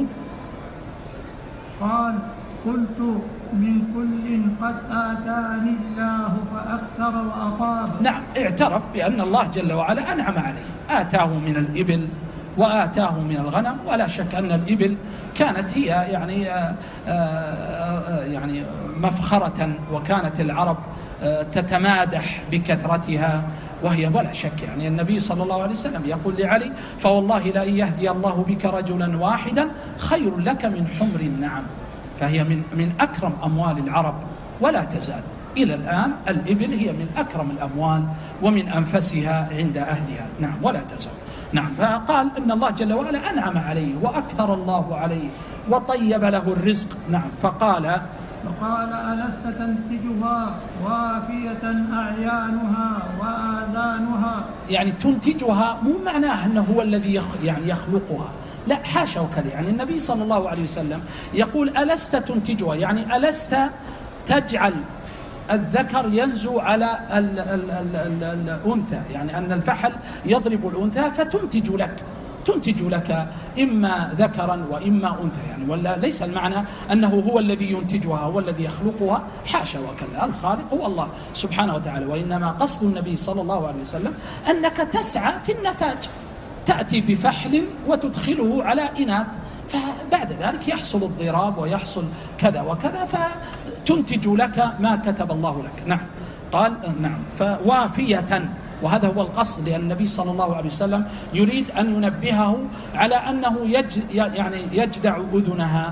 قال قلت من كل قد آتاني الله فأكثر وأطاب. نعم، اعترف بأن الله جل وعلا أنعم عليه، آتاه من الإبل وآتاه من الغنم، ولا شك أن الإبل كانت هي يعني آآ آآ يعني مفخرة، وكانت العرب تتمادح بكثرتها، وهي ولا شك يعني النبي صلى الله عليه وسلم يقول لعلي فوالله لأن يهدي الله بك رجلا واحدا خير لك من حمر النعم. فهي من من أكرم أموال العرب ولا تزال إلى الآن الإبل هي من أكرم الأموال ومن أنفسها عند أهلها. نعم، ولا تزال. نعم. فقال إن الله جل وعلا أنعم عليه وأكثر الله عليه وطيب له الرزق. نعم. فقال فقال ألست تنتجها وافية أعيانها وآذانها؟ يعني تنتجها مو معناه أنه هو الذي يعني يخلقها، لا، حاشا وكذا. يعني النبي صلى الله عليه وسلم يقول ألست تنتجها، يعني ألست تجعل الذكر ينزو على ال ال ال ال الأنثى، يعني أن الفحل يضرب الأنثى فتنتج لك تنتج لك إما ذكرا وإما أنثى، يعني ولا ليس المعنى أنه هو الذي ينتجها هو الذي يخلقها، حاشا وكلا، الخالق هو الله سبحانه وتعالى. وإنما قصد النبي صلى الله عليه وسلم أنك تسعى في النتاج، تأتي بفحل وتدخله على إناث، فبعد ذلك يحصل الضراب ويحصل كذا وكذا فتنتج لك ما كتب الله لك. نعم. قال نعم. فوافية، وهذا هو القصد، لأن النبي صلى الله عليه وسلم يريد أن ينبهه على أنه يج يعني يجدع أذنها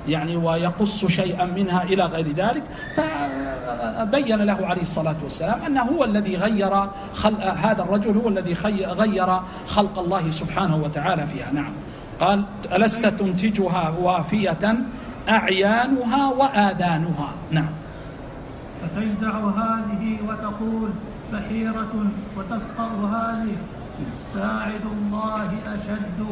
يعني ويقص شيئا منها إلى غير ذلك. فبين له عليه الصلاة والسلام أنه هو الذي غير خلق هذا الرجل، هو الذي غير خلق الله سبحانه وتعالى فيها. نعم. قال ألست تنتجها وافية أعيانها وآذانها. نعم. فتجدع هذه وتقول بحيرة، وتسخر هذه ساعد الله أشد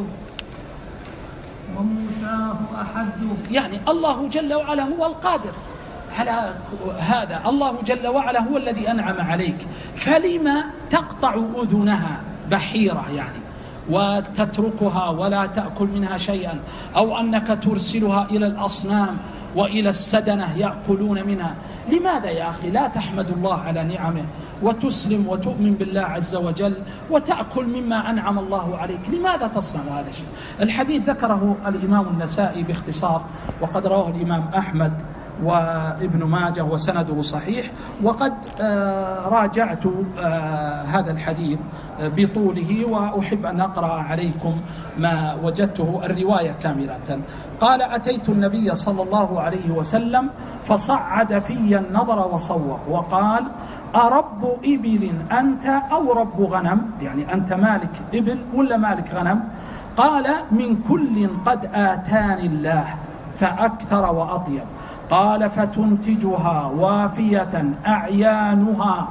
وموساه أحد. يعني الله جل وعلا هو القادر على هذا، الله جل وعلا هو الذي أنعم عليك، فلما تقطع أذنها بحيرة يعني وتتركها ولا تأكل منها شيئا، أو أنك ترسلها إلى الأصنام وإلى السدنة يأكلون منها؟ لماذا يا أخي لا تحمد الله على نعمه وتسلم وتؤمن بالله عز وجل وتأكل مما أنعم الله عليك؟ لماذا تصنع هذا الشيء؟ الحديث ذكره الإمام النسائي باختصار، وقد رواه الإمام أحمد وابن ماجه وسنده صحيح، وقد راجعت هذا الحديث بطوله وأحب أن أقرأ عليكم ما وجدته الرواية كاملة. قال أتيت النبي صلى الله عليه وسلم فصعد في النظر وصور وقال أرب إبل أنت أو رب غنم؟ يعني أنت مالك إبل ولا مالك غنم؟ قال من كل قد آتاني الله فأكثر وأطيب. قال فتنتجها وافية أعيانها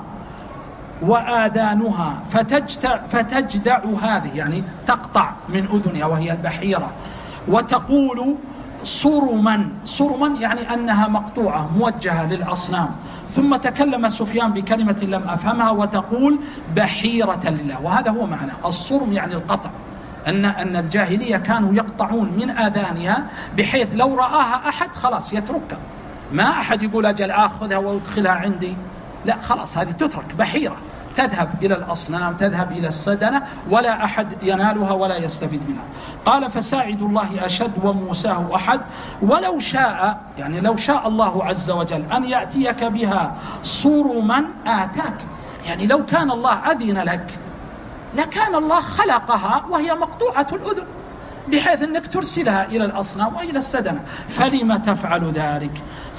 وآذانها فتجدع هذه، يعني تقطع من أذنها وهي البحيرة، وتقول صرما، صرما يعني أنها مقطوعة موجهة للأصنام. ثم تكلم سفيان بكلمة لم أفهمها وتقول بحيرة لله، وهذا هو معنى الصرم يعني القطع، أن أن الجاهلية كانوا يقطعون من آذانها بحيث لو رآها أحد خلاص يتركها، ما أحد يقول أجل آخذها وأدخلها عندي، لا خلاص هذه تترك بحيرة تذهب إلى الأصنام، تذهب إلى السدنة، ولا أحد ينالها ولا يستفيد منها. قال فساعد الله أشد وموساه أحد، ولو شاء يعني لو شاء الله عز وجل أن يأتيك بها صرما آتاك، يعني لو كان الله أذن لك لكان الله خلقها وهي مقطوعة الأذن بحيث أنك ترسلها إلى الأصنام وإلى السدنة، فلما تفعل ذلك؟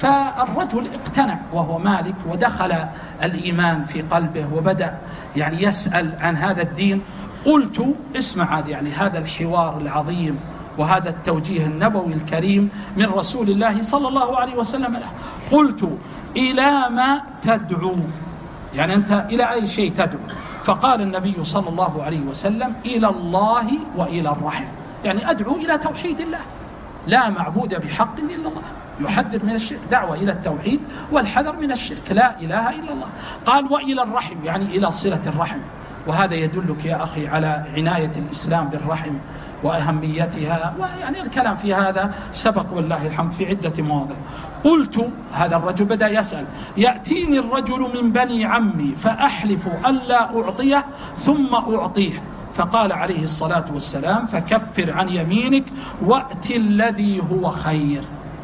فالرجل اقتنع وهو مالك ودخل الإيمان في قلبه وبدأ يعني يسأل عن هذا الدين. قلت اسمع يعني هذا الحوار العظيم وهذا التوجيه النبوي الكريم من رسول الله صلى الله عليه وسلم له. قلت إلى ما تدعو؟ يعني أنت إلى أي شيء تدعو؟ فقال النبي صلى الله عليه وسلم إلى الله وإلى الرحم، يعني أدعو إلى توحيد الله، لا معبود بحق إلا الله، يحذر من الشرك، دعوة إلى التوحيد والحذر من الشرك، لا إله إلا الله. قال وإلى الرحم يعني إلى صلة الرحم، وهذا يدلك يا أخي على عناية الإسلام بالرحم وأهميتها، ويعني الكلام في هذا سبق والله الحمد في عدة مواضع. قلت هذا الرجل بدأ يسأل يأتيني الرجل من بني عمي فأحلف ألا أعطيه ثم أعطيه، فقال عليه الصلاة والسلام فكفر عن يمينك وأت الذي هو خير.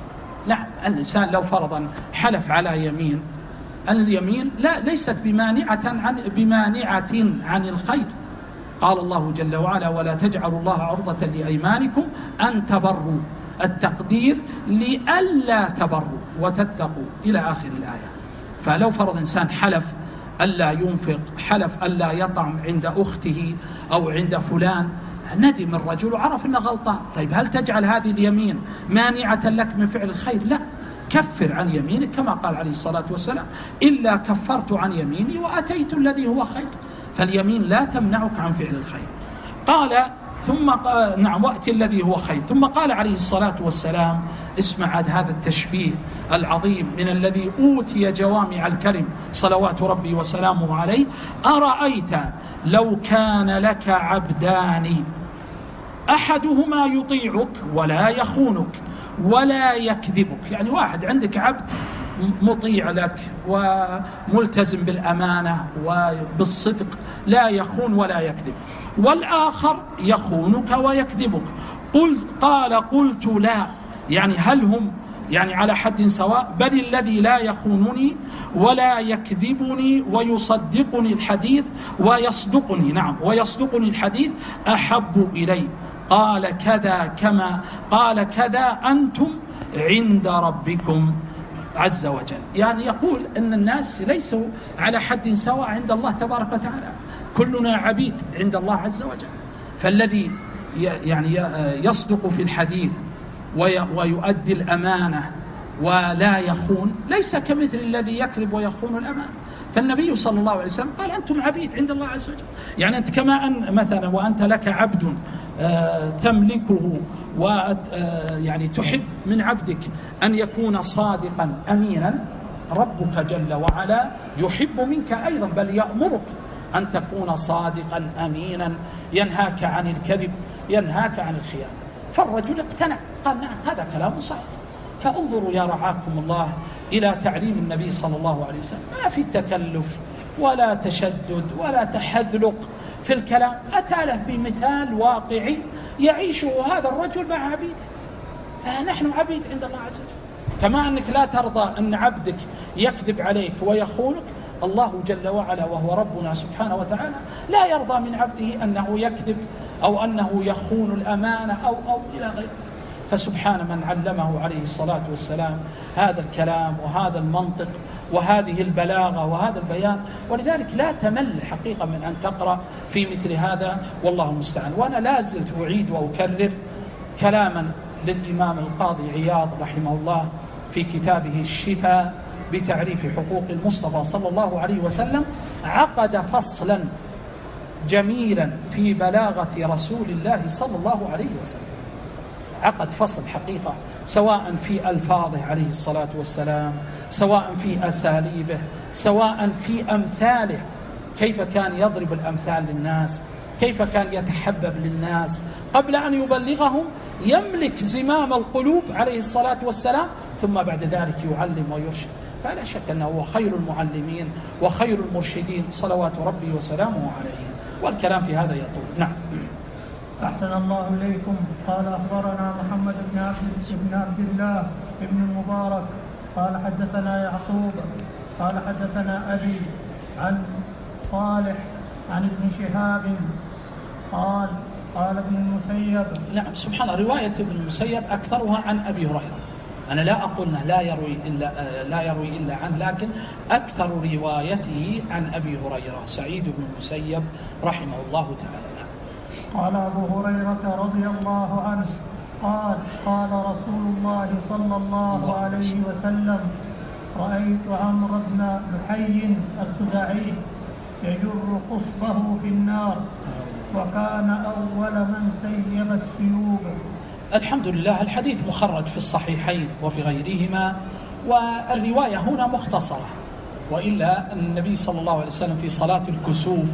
نعم الإنسان لو فرضا حلف على يمين، اليمين لا ليست بمانعة عن بمانعة عن الخير. قال الله جل وعلا ولا تجعلوا الله عرضة لأيمانكم أن تبروا، التقدير لألا تبروا وتتقوا إلى آخر الآية. فلو فرض إنسان حلف ألا ينفق، حلف ألا يطعم عند أخته أو عند فلان، ندم الرجل وعرف أنه غلطان، طيب هل تجعل هذه اليمين مانعة لك من فعل الخير؟ لا، كفر عن يمينك كما قال عليه الصلاة والسلام إلا كفرت عن يميني وأتيت الذي هو خير، فاليمين لا تمنعك عن فعل الخير. قال ثم قال نعم وأتي الذي هو خير. ثم قال عليه الصلاة والسلام اسمع هذا التشبيه العظيم من الذي أوتي جوامع الكلم صلوات ربي وسلامه عليه. أرأيت لو كان لك عبدان أحدهما يطيعك ولا يخونك ولا يكذبك، يعني واحد عندك عبد مطيع لك وملتزم بالأمانة وبالصدق لا يخون ولا يكذب، والآخر يخونك ويكذبك. قل قال قلت لا، يعني هل هم يعني على حد سواء؟ بل الذي لا يخونني ولا يكذبني ويصدقني الحديث ويصدقني نعم ويصدقني الحديث أحب إلي. قال كذا كما قال كذا أنتم عند ربكم عز وجل. يعني يقول أن الناس ليسوا على حد سواء عند الله تبارك وتعالى، كلنا عبيد عند الله عز وجل. فالذي يعني يصدق في الحديث ويؤدي الأمانة ولا يخون ليس كمثل الذي يكذب ويخون الأمانة. فالنبي صلى الله عليه وسلم قال أنتم عبيد عند الله عز وجل. يعني أنت كما أن مثلا وأنت لك عبد تملكه ويعني تحب من عبدك أن يكون صادقا أمينا، ربك جل وعلا يحب منك أيضا، بل يأمرك أن تكون صادقا أمينا، ينهاك عن الكذب، ينهاك عن الخيانة. فالرجل اقتنع قال نعم هذا كلام صحيح. فانظروا يا رعاكم الله إلى تعليم النبي صلى الله عليه وسلم، ما في تكلف ولا تشدد ولا تحذلق في الكلام، أتى له بمثال واقعي يعيشه هذا الرجل مع عبيده. فنحن عبيد عند الله عز وجل، كما أنك لا ترضى أن عبدك يكذب عليك ويخونك، الله جل وعلا وهو ربنا سبحانه وتعالى لا يرضى من عبده أنه يكذب أو أنه يخون الأمانة أو, أو إلى غيره. فسبحان من علمه عليه الصلاة والسلام هذا الكلام وهذا المنطق وهذه البلاغة وهذا البيان. ولذلك لا تمل حقيقة من أن تقرأ في مثل هذا، والله المستعان. وأنا لازلت أعيد وأكرر كلاما للإمام القاضي عياض رحمه الله في كتابه الشفاء بتعريف حقوق المصطفى صلى الله عليه وسلم، عقد فصلا جميلا في بلاغة رسول الله صلى الله عليه وسلم. عقد فصل حقيقة سواء في ألفاظه عليه الصلاة والسلام، سواء في أساليبه، سواء في أمثاله، كيف كان يضرب الأمثال للناس، كيف كان يتحبب للناس قبل أن يبلغهم، يملك زمام القلوب عليه الصلاة والسلام، ثم بعد ذلك يعلم ويرشد. فلا شك أنه هو خير المعلمين وخير المرشدين صلوات ربي وسلامه عليه. والكلام في هذا يطول. نعم. أحسن الله إليكم. قال أخبرنا محمد بن عبد بن عبد الله بن المبارك قال حدثنا يعقوب قال حدثنا أبي عن صالح عن ابن شهاب قال قال ابن المسيب. نعم سبحان الله، رواية ابن المسيب أكثرها عن أبي هريرة. أنا لا أقول لا يروي إلا لا يروي إلا عنه، لكن أكثر روايته عن أبي هريرة سعيد بن المسيب رحمه الله تعالى. قال أبو هريرة رضي الله عنه قال قال رسول الله صلى الله عليه وسلم رأيت عمرو بن لحي الخزاعي يجر قصبه في النار وكان أول من سيب السيوب. الحمد لله. الحديث مخرج في الصحيحين وفي غيرهما، والرواية هنا مختصرة، وإلا النبي صلى الله عليه وسلم في صلاة الكسوف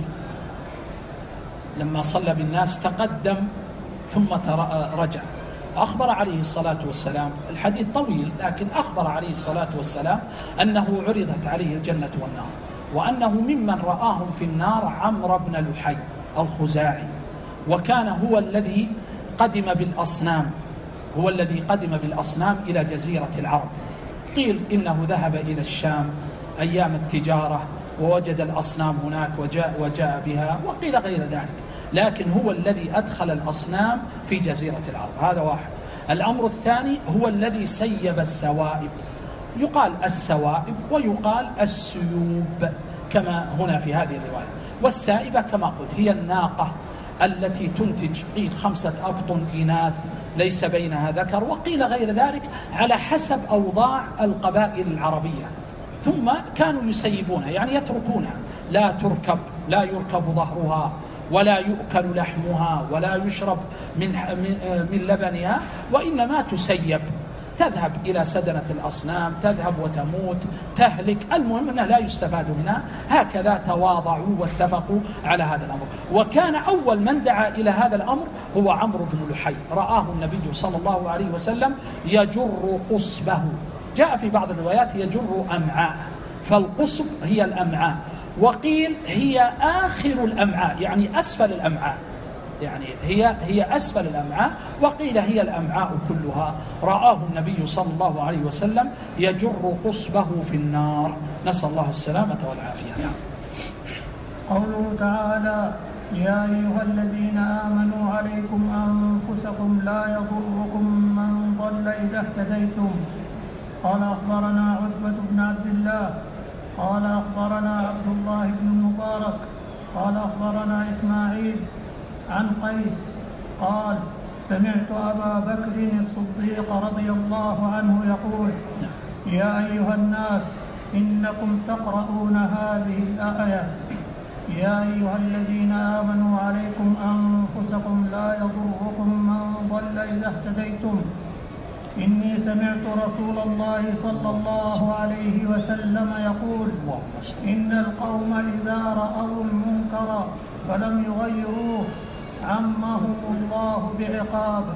لما صلى بالناس تقدم ثم رجع، أخبر عليه الصلاة والسلام، الحديث طويل لكن أخبر عليه الصلاة والسلام أنه عرضت عليه الجنة والنار، وأنه ممن رآهم في النار عمرو بن لحي الخزاعي، وكان هو الذي قدم بالأصنام هو الذي قدم بالأصنام إلى جزيرة العرب. قيل إنه ذهب إلى الشام أيام التجارة ووجد الأصنام هناك وجاء, وجاء بها، وقيل غير ذلك، لكن هو الذي أدخل الأصنام في جزيرة العرب. هذا واحد. الأمر الثاني هو الذي سيب السوائب، يقال السوائب ويقال السيوب كما هنا في هذه الرواية. والسائبة كما قلت هي الناقة التي تنتج قيل خمسة أبطن إناث ليس بينها ذكر، وقيل غير ذلك على حسب أوضاع القبائل العربية. ثم كانوا يسيبونها، يعني يتركونها، لا تركب لا يركب ظهرها ولا يؤكل لحمها ولا يشرب من من لبنها، وإنما تسيب، تذهب إلى سدنة الأصنام، تذهب وتموت تهلك، المهم أنها لا يستفاد منها. هكذا تواضعوا واتفقوا على هذا الأمر. وكان أول من دعا إلى هذا الأمر هو عمرو بن لحي، رآه النبي صلى الله عليه وسلم يجر قصبه، جاء في بعض الروايات يجر أمعاء، فالقصب هي الأمعاء، وقيل هي آخر الأمعاء يعني أسفل الأمعاء، يعني هي هي أسفل الأمعاء، وقيل هي الأمعاء كلها. رآه النبي صلى الله عليه وسلم يجر قصبه في النار، نسأل الله السلامة والعافية. نعم. قوله تعالى يا أيها الذين آمنوا عليكم أنفسكم لا يضركم من ضل إذا اهتديتم. قال أخبرنا عتبة بن عبد الله قال أخبرنا عبد الله بن المبارك قال أخبرنا إسماعيل عن قيس قال سمعت أبا بكر الصديق رضي الله عنه يقول يا أيها الناس إنكم تقرؤون هذه الآية يا أيها الذين آمنوا عليكم أنفسكم لا يضركم من ضل إذا اهتديتم. إني سمعت رسول الله صلى الله عليه وسلم يقول إن القوم إذا رأوا المنكر فلم يغيروه عمهم الله بعقابه.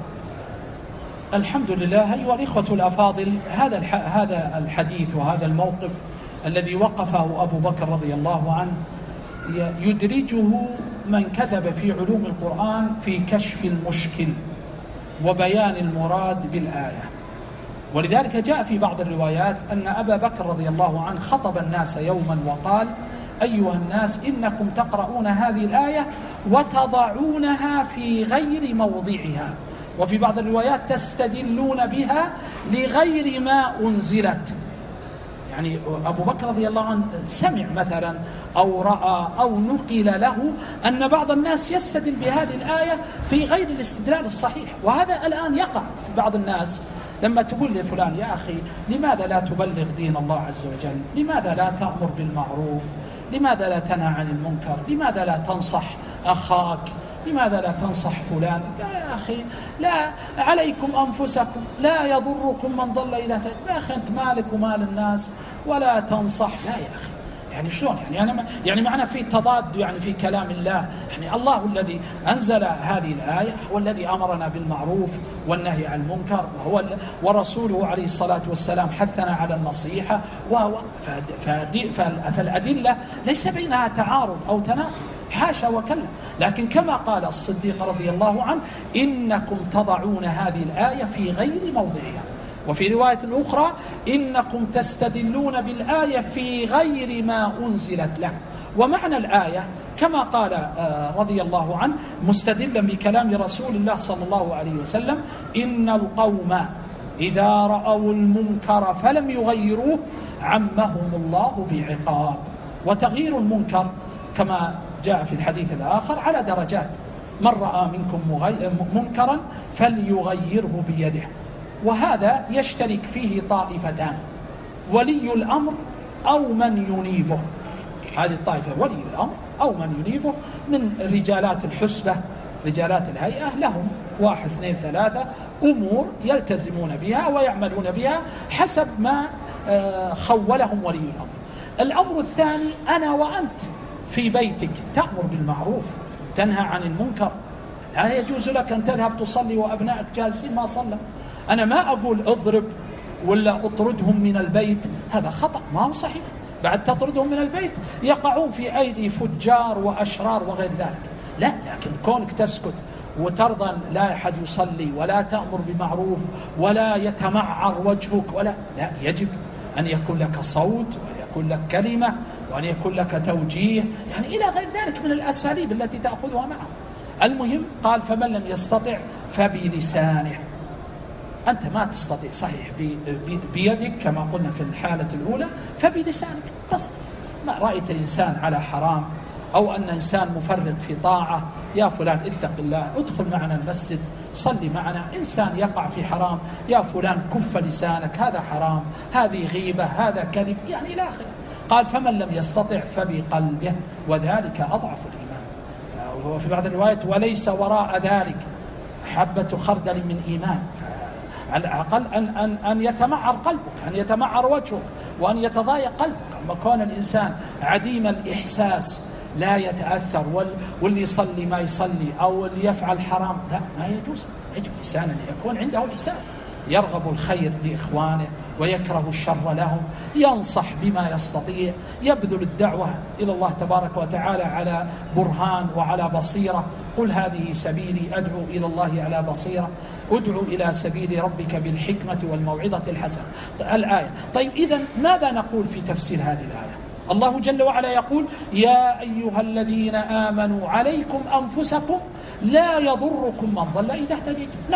الحمد لله. أيها الإخوة الأفاضل، هذا هذا الحديث وهذا الموقف الذي وقفه أبو بكر رضي الله عنه يدرجه من كتب في علوم القرآن في كشف المشكل وبيان المراد بالآية. ولذلك جاء في بعض الروايات أن أبا بكر رضي الله عنه خطب الناس يوما وقال أيها الناس إنكم تقرؤون هذه الآية وتضعونها في غير موضعها، وفي بعض الروايات تستدلون بها لغير ما أنزلت. يعني أبو بكر رضي الله عنه سمع مثلا أو رأى أو نقل له أن بعض الناس يستدل بهذه الآية في غير الاستدلال الصحيح، وهذا الآن يقع في بعض الناس. لما تقول لفلان يا أخي لماذا لا تبلغ دين الله عز وجل، لماذا لا تأمر بالمعروف، لماذا لا تنهى عن المنكر، لماذا لا تنصح أخاك، لماذا لا تنصح فلان، يا أخي لا عليكم أنفسكم لا يضركم من ضل إذا اهتديتم. يا أخي أنت مالك ومال الناس ولا تنصح. لا يا أخي، يعني شلون يعني أنا يعني معنا في تضاد يعني في كلام الله. يعني الله الذي أنزل هذه الآية هو الذي أمرنا بالمعروف والنهي عن المنكر، وهو ورسوله عليه الصلاة والسلام حثنا على النصيحة، وهو فالأدلة ليس بينها تعارض أو تناقض، حاشا وكلا. لكن كما قال الصديق رضي الله عنه إنكم تضعون هذه الآية في غير موضعها. وفي رواية أخرى إنكم تستدلون بالآية في غير ما أنزلت له. ومعنى الآية كما قال رضي الله عنه مستدلا بكلام رسول الله صلى الله عليه وسلم إن القوم إذا رأوا المنكر فلم يغيروه عمهم الله بعقاب. وتغيير المنكر كما جاء في الحديث الآخر على درجات، من رأى منكم منكرا فليغيره بيده. وهذا يشترك فيه طائفتان، ولي الأمر أو من ينيبه. هذه الطائفة ولي الأمر أو من ينيبه من رجالات الحسبة رجالات الهيئة، لهم واحد اثنين ثلاثة أمور يلتزمون بها ويعملون بها حسب ما خولهم ولي الأمر. الأمر الثاني أنا وأنت في بيتك تأمر بالمعروف تنهى عن المنكر. لا يجوز لك أن تذهب تصلي وأبنائك جالسين ما صلى. أنا ما أقول اضرب ولا اطردهم من البيت، هذا خطأ ما هو صحيح. بعد تطردهم من البيت يقعون في أيدي فجار وأشرار وغير ذلك. لا، لكن كونك تسكت وترضى لا أحد يصلي ولا تأمر بمعروف ولا يتمعر وجهك ولا لا، يجب أن يكون لك صوت وأن يكون لك كلمة وأن يكون لك توجيه، يعني إلى غير ذلك من الأساليب التي تأخذها معه. المهم قال فمن لم يستطع فبلسانه. أنت ما تستطيع صحيح بيدك كما قلنا في الحالة الأولى، فبلسانك تصدق. ما رأيت الإنسان على حرام أو أن إنسان مفرط في طاعة، يا فلان اتق الله ادخل معنا المسجد صلي معنا. إنسان يقع في حرام، يا فلان كف لسانك هذا حرام، هذه غيبة، هذا كذب، يعني إلى آخره. قال فمن لم يستطع فبقلبه وذلك أضعف الإيمان. وفي بعض الروايات وليس وراء ذلك حبة خردل من إيمان. على الأقل أن, أن, أن يتمعر قلبك، أن يتمعر وجهك، وأن يتضايق قلبك. أما كون الإنسان عديم الإحساس لا يتأثر واللي يصلي ما يصلي أو اللي يفعل حرام، لا، ما يجوز. يجب الإنسان أن يكون عنده الإحساس، يرغب الخير لإخوانه ويكره الشر لهم، ينصح بما يستطيع، يبذل الدعوة إلى الله تبارك وتعالى على برهان وعلى بصيرة. قل هذه سبيلي أدعو إلى الله على بصيرة، ادعو إلى سبيل ربك بالحكمة والموعظة الحسنة. الآية. طيب إذن ماذا نقول في تفسير هذه الآية؟ الله جل وعلا يقول يا أيها الذين آمنوا عليكم أنفسكم لا يضركم من ضل إذا اهتديتم. نعم،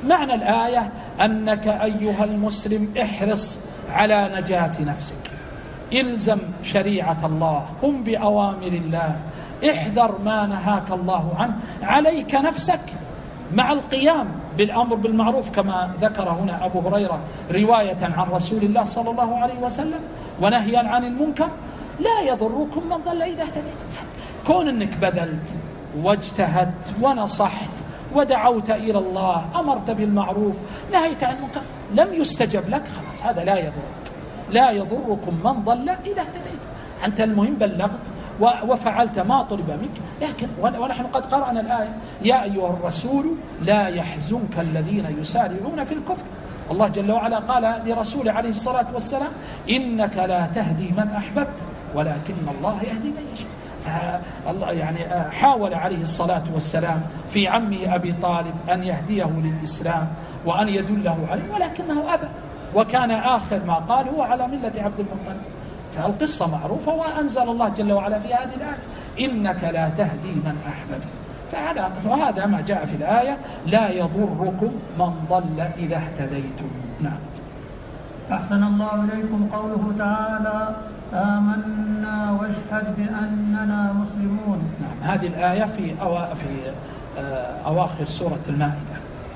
معنى الآية أنك أيها المسلم احرص على نجاة نفسك، إلزم شريعة الله، قم بأوامر الله، احذر ما نهاك الله عنه، عليك نفسك مع القيام بالأمر بالمعروف كما ذكر هنا أبو هريرة رواية عن رسول الله صلى الله عليه وسلم، ونهيا عن المنكر. لا يضركم من ضل إذا اهتديت. كون أنك بذلت واجتهدت ونصحت ودعوت إلى الله، أمرت بالمعروف نهيت عن المنكر، لم يستجب لك، خلاص هذا لا يضرك. لا يضركم من ضل إذا اهتديت. أنت المهم بلغت وفعلت ما طلب منك. لكن ونحن قد قرأنا الآية: يا أيها الرسول لا يحزنك الذين يسارعون في الكفر. الله جل وعلا قال لرسوله عليه الصلاة والسلام: إنك لا تهدي من أحببت ولكن الله يهدي من يشاء. الله يعني حاول عليه الصلاة والسلام في عمه أبي طالب أن يهديه للإسلام وأن يدله عليه، ولكنه أبى، وكان آخر ما قال هو على ملة عبد المطلب. فالقصة معروفة، وأنزل الله جل وعلا في هذه الآية: إنك لا تهدي من أحببت. فهذا ما جاء في الآية: لا يضركم من ضل إذا اهتديتم. نعم. أحسن الله إليكم. قوله تعالى: آمنا واشهد بأننا مسلمون. نعم، هذه الآية في أوا في أواخر سورة المائدة: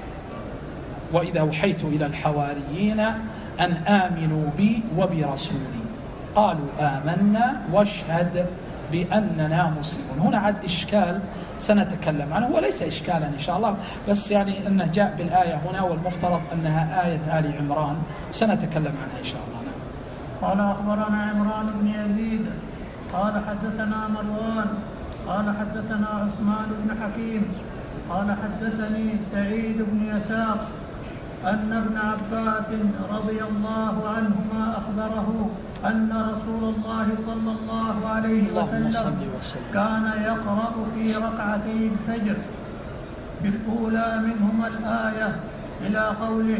وإذا أوحيت إلى الحواريين أن آمنوا بي وبرسولي قالوا آمنا واشهد بأننا مسلمون. هنا عاد إشكال سنتكلم عنه، وليس إشكالا إن شاء الله، بس يعني أنه جاء بالآية هنا، والمفترض أنها آية آل عمران، سنتكلم عنها إن شاء الله. قال أخبرنا عمران بن يزيد قال حدثنا مروان قال حدثنا عثمان بن حكيم قال حدثني سعيد بن يسار أن ابن عباس رضي الله عنهما أخبره أن رسول الله صلى الله عليه وسلم كان يقرأ في ركعتي الفجر بالأولى منهما الآية إلى قوله: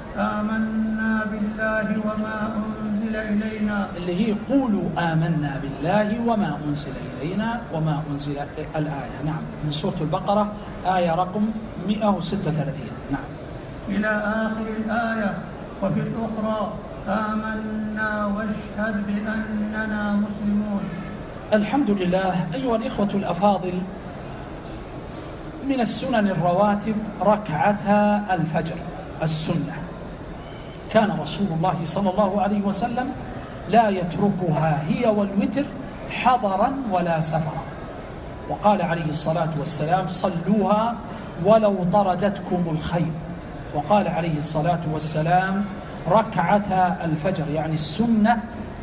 آمنا بالله وما أنزل إلينا، اللي هي قولوا آمنا بالله وما أنزل إلينا وما أنزل الآية. نعم، من سورة البقرة آية رقم مئة وستة وثلاثين. نعم، إلى آخر الآية. وفي الأخرى: آمنا واشهد بأننا مسلمون. الحمد لله. أيها الإخوة الأفاضل، من السنن الرواتب ركعتا الفجر السنة. كان رسول الله صلى الله عليه وسلم لا يتركها هي والوتر حضرا ولا سفرا، وقال عليه الصلاة والسلام: صلوها ولو طردتكم الخيل. وقال عليه الصلاة والسلام: ركعتا الفجر يعني السنة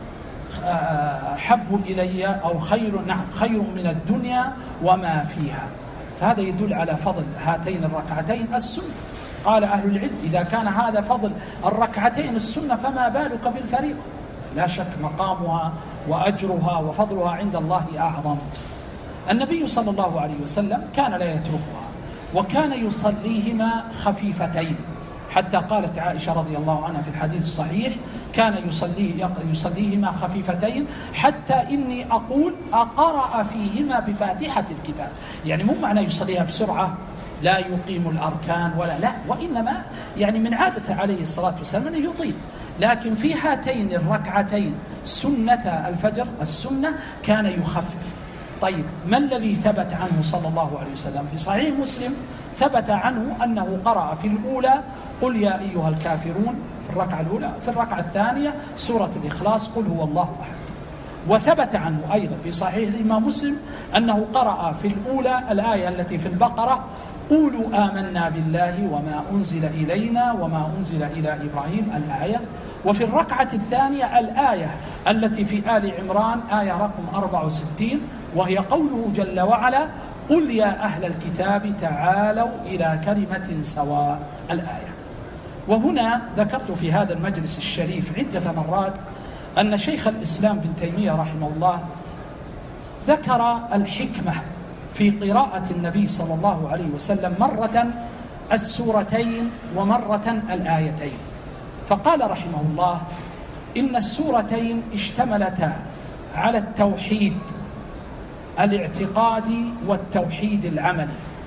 حب إلي أو خير نعم خير من الدنيا وما فيها. فهذا يدل على فضل هاتين الركعتين السنة. قال أهل العلم: إذا كان هذا فضل الركعتين السنة فما بالك بالفريضة؟ لا شك مقامها وأجرها وفضلها عند الله أعظم. النبي صلى الله عليه وسلم كان لا يتركها، وكان يصليهما خفيفتين، حتى قالت عائشة رضي الله عنها في الحديث الصحيح: كان يصلي يصليهما خفيفتين حتى إني أقول أقرأ فيهما بفاتحة الكتاب. يعني مو معنى يصليها بسرعة لا يقيم الأركان ولا لا، وإنما يعني من عادة عليه الصلاة والسلام أنه يطيل، لكن في هاتين الركعتين سنة الفجر السنة كان يخفف. طيب، ما الذي ثبت عنه صلى الله عليه وسلم؟ في صحيح مسلم ثبت عنه أنه قرأ في الأولى: قل يا أيها الكافرون في الركعة الأولى، في الركعة الثانية سورة الإخلاص: قل هو الله أحد. وثبت عنه أيضا في صحيح الإمام مسلم أنه قرأ في الأولى الآية التي في البقرة: قولوا آمنا بالله وما أنزل إلينا وما أنزل إلى إبراهيم الآية. وفي الركعة الثانية الآية التي في آل عمران آية رقم أربعة وستين، وهي قوله جل وعلا: قل يا أهل الكتاب تعالوا إلى كلمة سواء الآية. وهنا ذكرت في هذا المجلس الشريف عدة مرات أن شيخ الإسلام بن تيمية رحمه الله ذكر الحكمة في قراءة النبي صلى الله عليه وسلم مرة السورتين ومرة الآيتين. فقال رحمه الله: إن السورتين اشتملتا على التوحيد الاعتقادي والتوحيد العملي،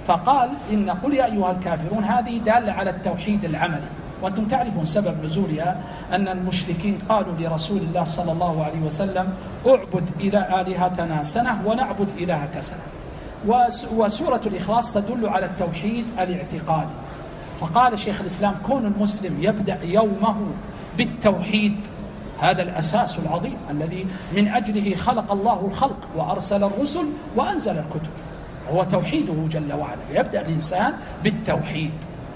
فقال إن قل يا أيها الكافرون هذه دالة على التوحيد العملي. وأنتم تعرفون سبب نزولها أن المشركين قالوا لرسول الله صلى الله عليه وسلم اعبد إلى آلهتنا سنة ونعبد إلهك سنة. وسورة الإخلاص تدل على التوحيد الاعتقادي. فقال شيخ الإسلام كون المسلم يبدأ يومه بالتوحيد، هذا الأساس العظيم الذي من أجله خلق الله الخلق وأرسل الرسل وأنزل الكتب، هو توحيده جل وعلا. يبدأ الإنسان بالتوحيد،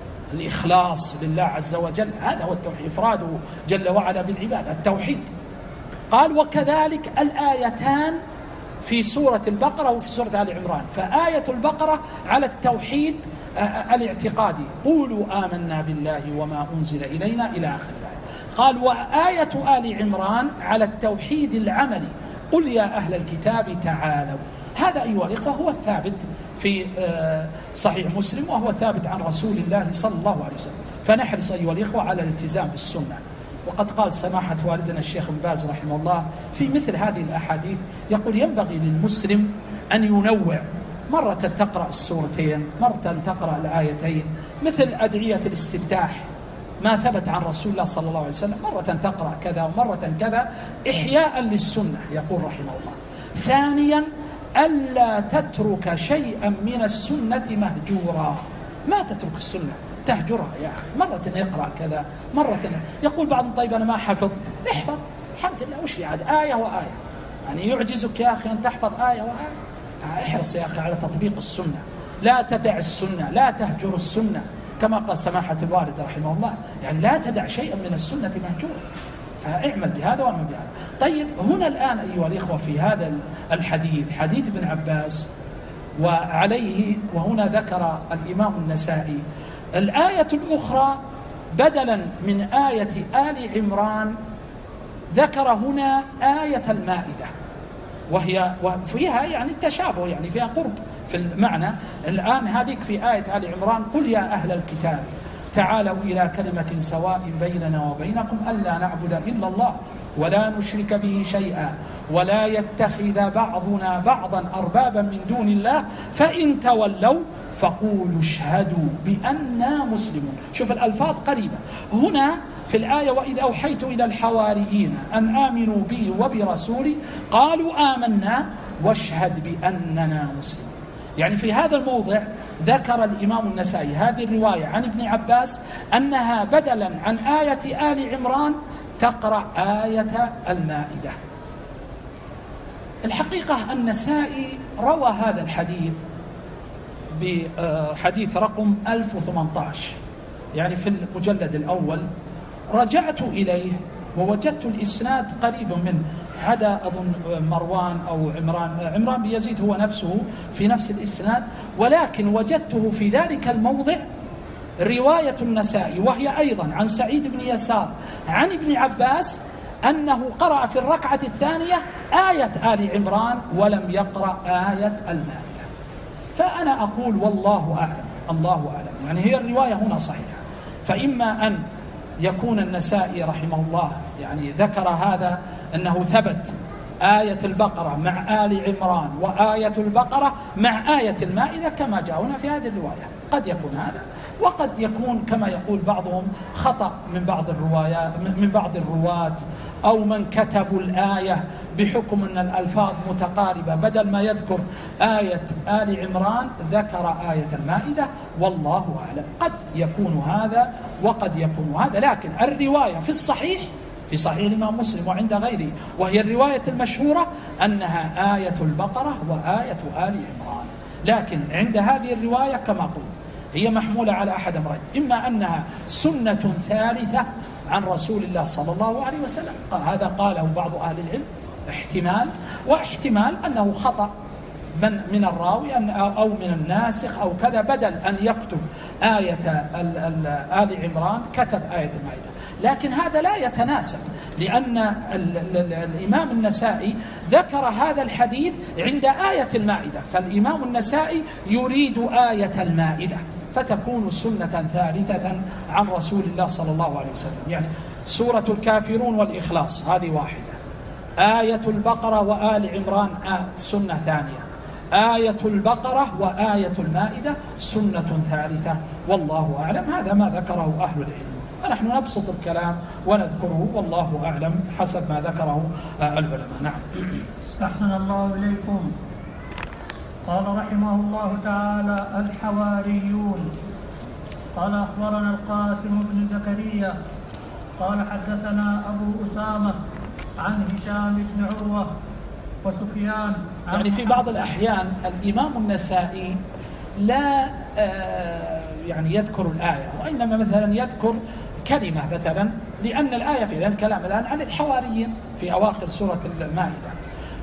الإخلاص لله عز وجل، هذا هو التوحيد، إفراده جل وعلا بالعبادة، التوحيد. قال وكذلك الآيتان في سورة البقرة وفي سورة آل عمران. فآية البقرة على التوحيد الاعتقادي، قولوا آمنا بالله وما أنزل إلينا إلى آخر الآية. قال وآية آل عمران على التوحيد العملي، قل يا أهل الكتاب تعالوا. هذا أيها الإخوة هو الثابت في صحيح مسلم، وهو ثابت عن رسول الله صلى الله عليه وسلم. فنحرص أيها الإخوة على الالتزام بالسنة. وقد قال سماحة والدنا الشيخ ابن باز رحمه الله في مثل هذه الأحاديث، يقول ينبغي للمسلم أن ينوع، مرة تقرأ السورتين، مرة تقرأ الآيتين، مثل أدعية الاستفتاح ما ثبت عن رسول الله صلى الله عليه وسلم، مرة تقرأ كذا ومرة كذا، إحياء للسنة يقول رحمه الله. ثانيا ألا تترك شيئا من السنة مهجورا، ما تترك السنة تهجرها يا أخي، مرة يقرأ كذا مرة. يقول بعض طيب أنا ما حفظت، احفظ الحمد لله، وش عاد آية وآية، يعني يعجزك يا أخي أن تحفظ آية وآية؟ احرص يا أخي على تطبيق السنة، لا تدع السنة، لا تهجر السنة، كما قال سماحة الوالد رحمه الله، يعني لا تدع شيئا من السنة مهجورا، فاعمل بهذا واعمل بهذا. طيب هنا الآن أيها الإخوة في هذا الحديث، حديث ابن عباس، وعليه وهنا ذكر الإمام النسائي الآية الأخرى بدلا من آية آل عمران، ذكر هنا آية المائدة، وهي وفيها يعني التشابه، يعني فيها قرب في المعنى. الآن هذيك في آية آل عمران قل يا أهل الكتاب تعالوا إلى كلمة سواء بيننا وبينكم ألا نعبد إلا الله ولا نشرك به شيئا ولا يتخذ بعضنا بعضا أربابا من دون الله فإن تولوا فقولوا اشهدوا بأننا مسلمون. شوف الألفاظ قريبة. هنا في الآية وإذ أوحيت إلى الحواريين أن آمنوا بي وبرسولي قالوا آمنا واشهد بأننا مسلمون. يعني في هذا الموضع ذكر الإمام النسائي هذه الرواية عن ابن عباس أنها بدلا عن آية آل عمران تقرأ آية المائدة. الحقيقة النسائي روى هذا الحديث بحديث رقم ألف وثمانية عشر، يعني في المجلد الأول. رجعت إليه ووجدت الإسناد قريب منه، عدا أظن مروان أو عمران عمران بن يزيد هو نفسه في نفس الإسناد، ولكن وجدته في ذلك الموضع رواية النسائي وهي أيضا عن سعيد بن يسار عن ابن عباس أنه قرأ في الركعة الثانية آية آل عمران ولم يقرأ آية المائدة. فأنا أقول والله أعلم، الله أعلم، يعني هي الرواية هنا صحيحة. فإما أن يكون النسائي رحمه الله يعني ذكر هذا أنه ثبت آية البقرة مع آل عمران وآية البقرة مع آية المائدة كما جاء هنا في هذه الرواية، قد يكون هذا، وقد يكون كما يقول بعضهم خطأ من بعض الروايات من بعض الرواة أو من كتبوا الآية بحكم أن الألفاظ متقاربة، بدل ما يذكر آية آل عمران ذكر آية المائدة، والله أعلم. قد يكون هذا وقد يكون هذا، لكن الرواية في الصحيح في صحيح الإمام مسلم وعند غيره وهي الرواية المشهورة أنها آية البقرة وآية آل عمران. لكن عند هذه الرواية كما قلت هي محمولة على أحد أمرين، إما أنها سنة ثالثة عن رسول الله صلى الله عليه وسلم، هذا قاله بعض أهل العلم احتمال، واحتمال أنه خطأ من من الراوي أو من الناسخ أو كذا، بدل أن يكتب آية آل عمران كتب آية المائدة. لكن هذا لا يتناسب، لأن الإمام النسائي ذكر هذا الحديث عند آية المائدة، فالإمام النسائي يريد آية المائدة، فتكون سنة ثالثة عن رسول الله صلى الله عليه وسلم. يعني سورة الكافرون والإخلاص هذه واحدة، آية البقرة وآل عمران آه سنة ثانية، آية البقرة وآية المائدة سنة ثالثة، والله أعلم. هذا ما ذكره أهل العلم، ونحن نبسط الكلام ونذكره والله أعلم حسب ما ذكره العلماء. نعم. أحسن الله إليكم. قال رحمه الله تعالى: الحواريون. قال أخبرنا القاسم بن زكريا قال حدثنا أبو أسامة عن هشام بن عروة وسفيان. يعني في بعض الأحيان الإمام النسائي لا يعني يذكر الآية، وإنما مثلا يذكر كلمة مثلا، لأن الآية في الآن كلام الآن عن الحواريين في أواخر سورة المائدة.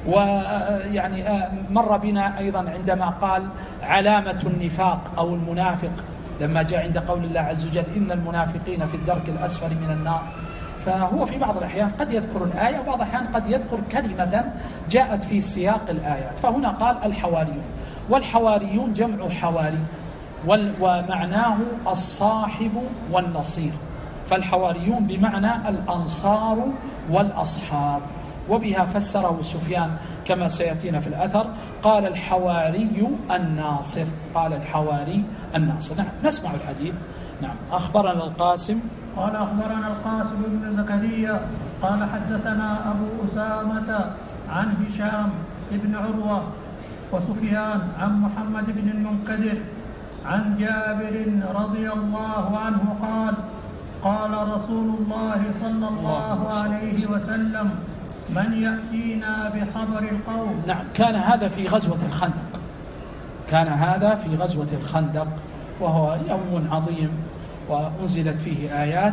ويعني مر بنا أيضا عندما قال علامة النفاق أو المنافق، لما جاء عند قول الله عز وجل إن المنافقين في الدرك الأسفل من النار. فهو في بعض الأحيان قد يذكر الآية، وبعض الأحيان قد يذكر كلمة جاءت في سياق الآيات. فهنا قال الحواريون، والحواريون جمع حواري، ومعناه الصاحب والنصير، فالحواريون بمعنى الأنصار والأصحاب، وبها فسره سفيان كما سيأتينا في الأثر، قال الحواري الناصر، قال الحواري الناصر. نعم، نسمع الحديث. نعم. أخبرنا القاسم قال أخبرنا القاسم بن زكريا قال حدثنا أبو أسامة عن هشام بن عروة وسفيان عن محمد بن المنكدر عن جابر رضي الله عنه قال: قال رسول الله صلى الله عليه وسلم: من يأتينا بخبر القوم. نعم. كان هذا في غزوة الخندق، كان هذا في غزوة الخندق، وهو يوم عظيم وأنزلت فيه آيات.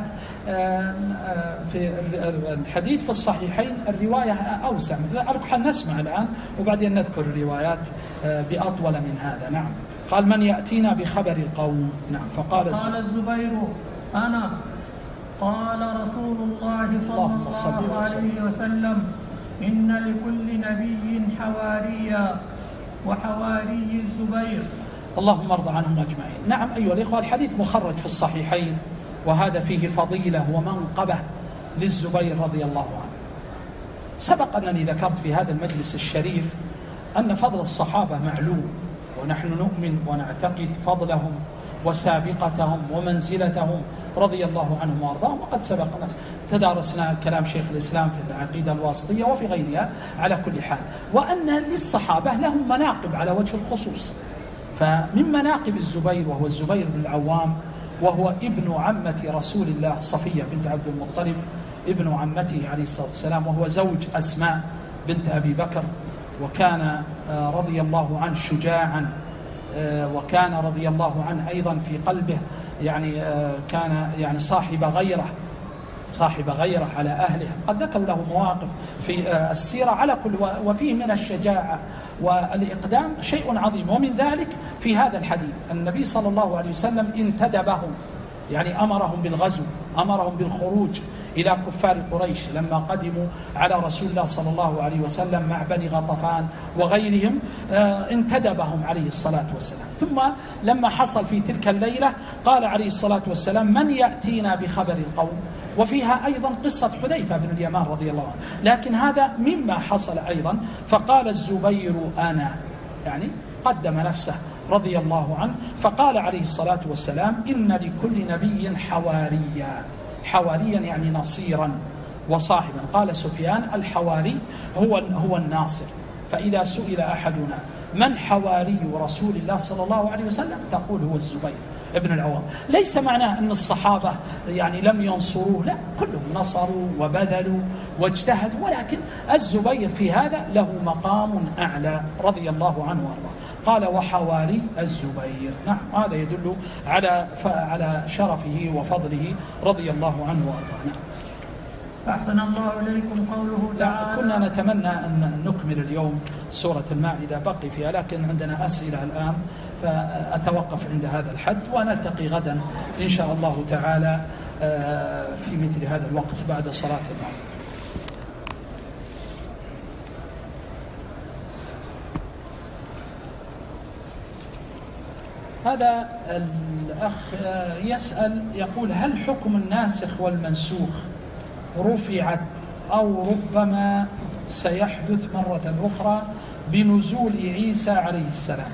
في الحديث في الصحيحين الرواية أوسع، أرجو نسمع الآن وبعدين نذكر الروايات بأطول من هذا. نعم. قال: من يأتينا بخبر القوم. نعم. فقال قال الزبير: أنا. قال رسول الله صلى الله عليه وسلم: إن لكل نبي حواريا وحواري الزبير. اللهم ارض عنهم أجمعين. نعم أيها الإخوة، الحديث مخرج في الصحيحين، وهذا فيه فضيلة ومنقبة للزبير رضي الله عنه. سبق أنني ذكرت في هذا المجلس الشريف أن فضل الصحابة معلوم، ونحن نؤمن ونعتقد فضلهم وسابقتهم ومنزلتهم رضي الله عنهم وارضاهم. وقد سبقنا تدارسنا كلام شيخ الإسلام في العقيدة الواسطية وفي غيرها على كل حال، وأن للصحابة لهم مناقب على وجه الخصوص. فمن مناقب الزبير، وهو الزبير بن العوام، وهو ابن عمة رسول الله صفية بنت عبد المطلب، ابن عمته عليه الصلاة والسلام، وهو زوج أسماء بنت أبي بكر، وكان رضي الله عنه شجاعا، وكان رضي الله عنه أيضا في قلبه يعني كان يعني صاحب غيره، صاحب غيره على أهله. قد ذكروا له مواقف في السيرة على كل، وفيه من الشجاعة والإقدام شيء عظيم. ومن ذلك في هذا الحديث النبي صلى الله عليه وسلم انتدبهم، يعني أمرهم بالغزو، أمرهم بالخروج إلى كفار قريش لما قدموا على رسول الله صلى الله عليه وسلم مع بني غطفان وغيرهم، انتدبهم عليه الصلاة والسلام. ثم لما حصل في تلك الليلة قال عليه الصلاة والسلام: من يأتينا بخبر القوم. وفيها أيضا قصة حذيفة بن اليمان رضي الله عنه، لكن هذا مما حصل أيضا. فقال الزبير: أنا، يعني قدم نفسه رضي الله عنه. فقال عليه الصلاة والسلام: إن لكل نبي حواريا، حواريا يعني نصيرا وصاحبا. قال سفيان: الحواري هو هو الناصر. فإذا سئل أحدنا من حواري رسول الله صلى الله عليه وسلم تقول هو الزبير ابن العوام. ليس معناه أن الصحابة يعني لم ينصروه، لا، كلهم نصروا وبذلوا واجتهدوا، ولكن الزبير في هذا له مقام أعلى رضي الله عنه وارضاه. قال: وحواري الزبير. نعم، هذا يدل على على شرفه وفضله رضي الله عنه وارضاه. نعم. أحسن الله إليكم. قوله تعالى: كنا نتمنى أن نكمل اليوم سورة المائدة، بقي فيها، لكن عندنا أسئلة الآن، فأتوقف عند هذا الحد، ونلتقي غدا إن شاء الله تعالى في مثل هذا الوقت بعد صلاة المغرب. هذا الأخ يسأل يقول: هل حكم الناسخ والمنسوخ رفعت أو ربما سيحدث مرة أخرى بنزول عيسى عليه السلام.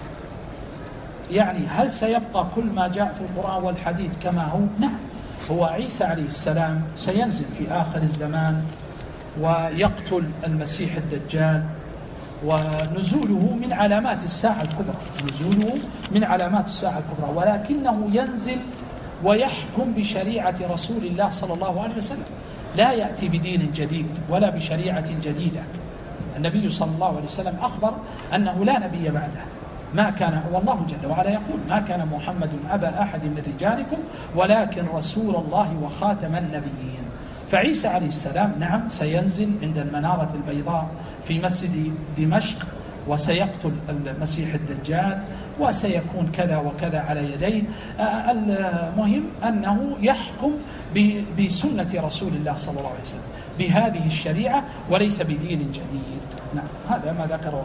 يعني هل سيبقى كل ما جاء في القرآن والحديث كما هو؟ نعم، هو عيسى عليه السلام سينزل في آخر الزمان ويقتل المسيح الدجال، ونزوله من علامات الساعة الكبرى، نزوله من علامات الساعة الكبرى، ولكنه ينزل ويحكم بشريعة رسول الله صلى الله عليه وسلم، لا يأتي بدين جديد ولا بشريعة جديدة. النبي صلى الله عليه وسلم أخبر أنه لا نبي بعده، ما كان، والله جل وعلا يقول: ما كان محمد أبا أحد من رجالكم ولكن رسول الله وخاتم النبيين. فعيسى عليه السلام نعم سينزل عند المنارة البيضاء في مسجد دمشق، وسيقتل المسيح الدجال، وسيكون كذا وكذا على يديه. المهم أنه يحكم بسنة رسول الله صلى الله عليه وسلم، بهذه الشريعة، وليس بدين جديد. نعم، هذا ما ذكره.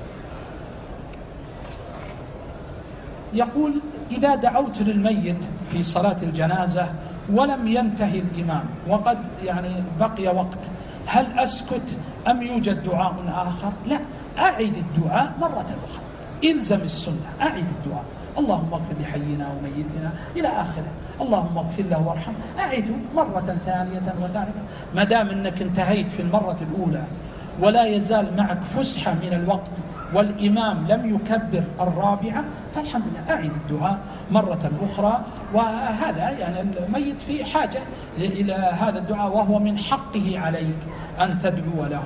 يقول: إذا دعوت للميت في صلاة الجنازة ولم ينتهي الإمام وقد يعني بقي وقت، هل أسكت أم يوجد دعاء آخر؟ لا، أعيد الدعاء مرة أخرى، إلزم السنة، أعيد الدعاء: اللهم اغفر لحينا وميتنا إلى آخره، اللهم اغفر له وارحمه، أعيده مرة ثانية وثالثة. ما دام أنك انتهيت في المرة الأولى ولا يزال معك فسحة من الوقت والإمام لم يكبر الرابعة، فالحمد لله، أعيد الدعاء مرة أخرى. وهذا يعني الميت في حاجة إلى هذا الدعاء، وهو من حقه عليك أن تدعو له.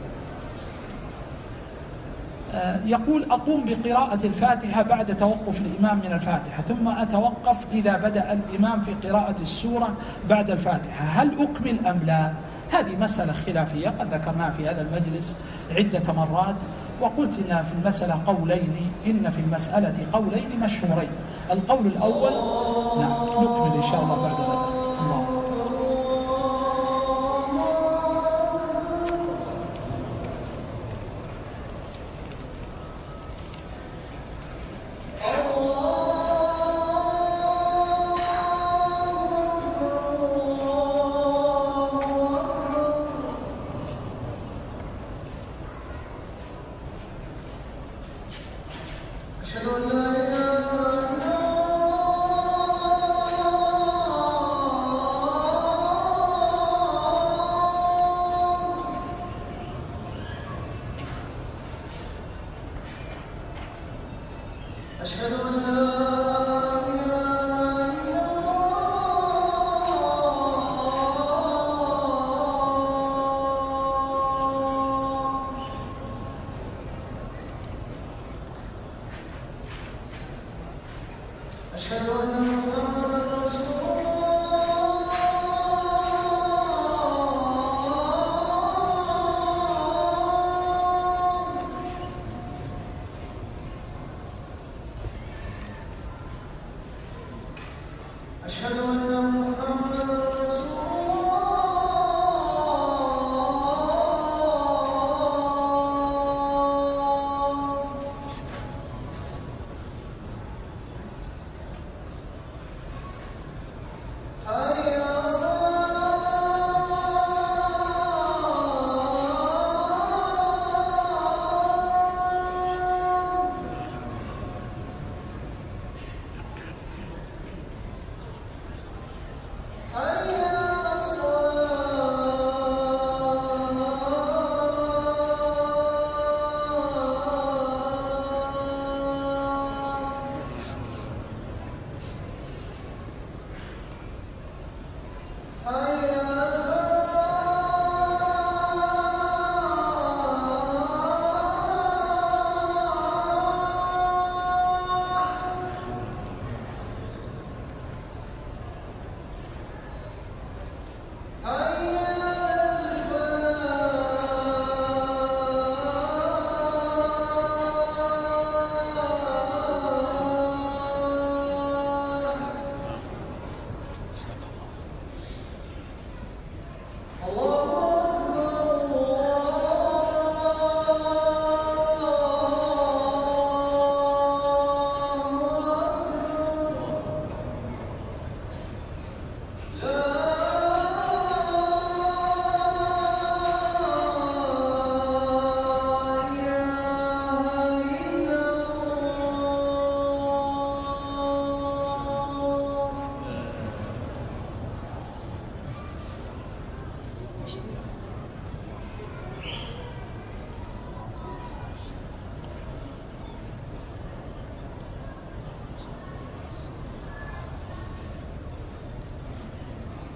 يقول: أقوم بقراءة الفاتحة بعد توقف الإمام من الفاتحة، ثم أتوقف إذا بدأ الإمام في قراءة السورة بعد الفاتحة، هل أكمل أم لا؟ هذه مسألة خلافية قد ذكرناها في هذا المجلس عدة مرات، وقلت إن في المسألة قولين، إن في المسألة قولين مشهورين. القول الأول نعم نكمل إن شاء الله بعد ذلك. الله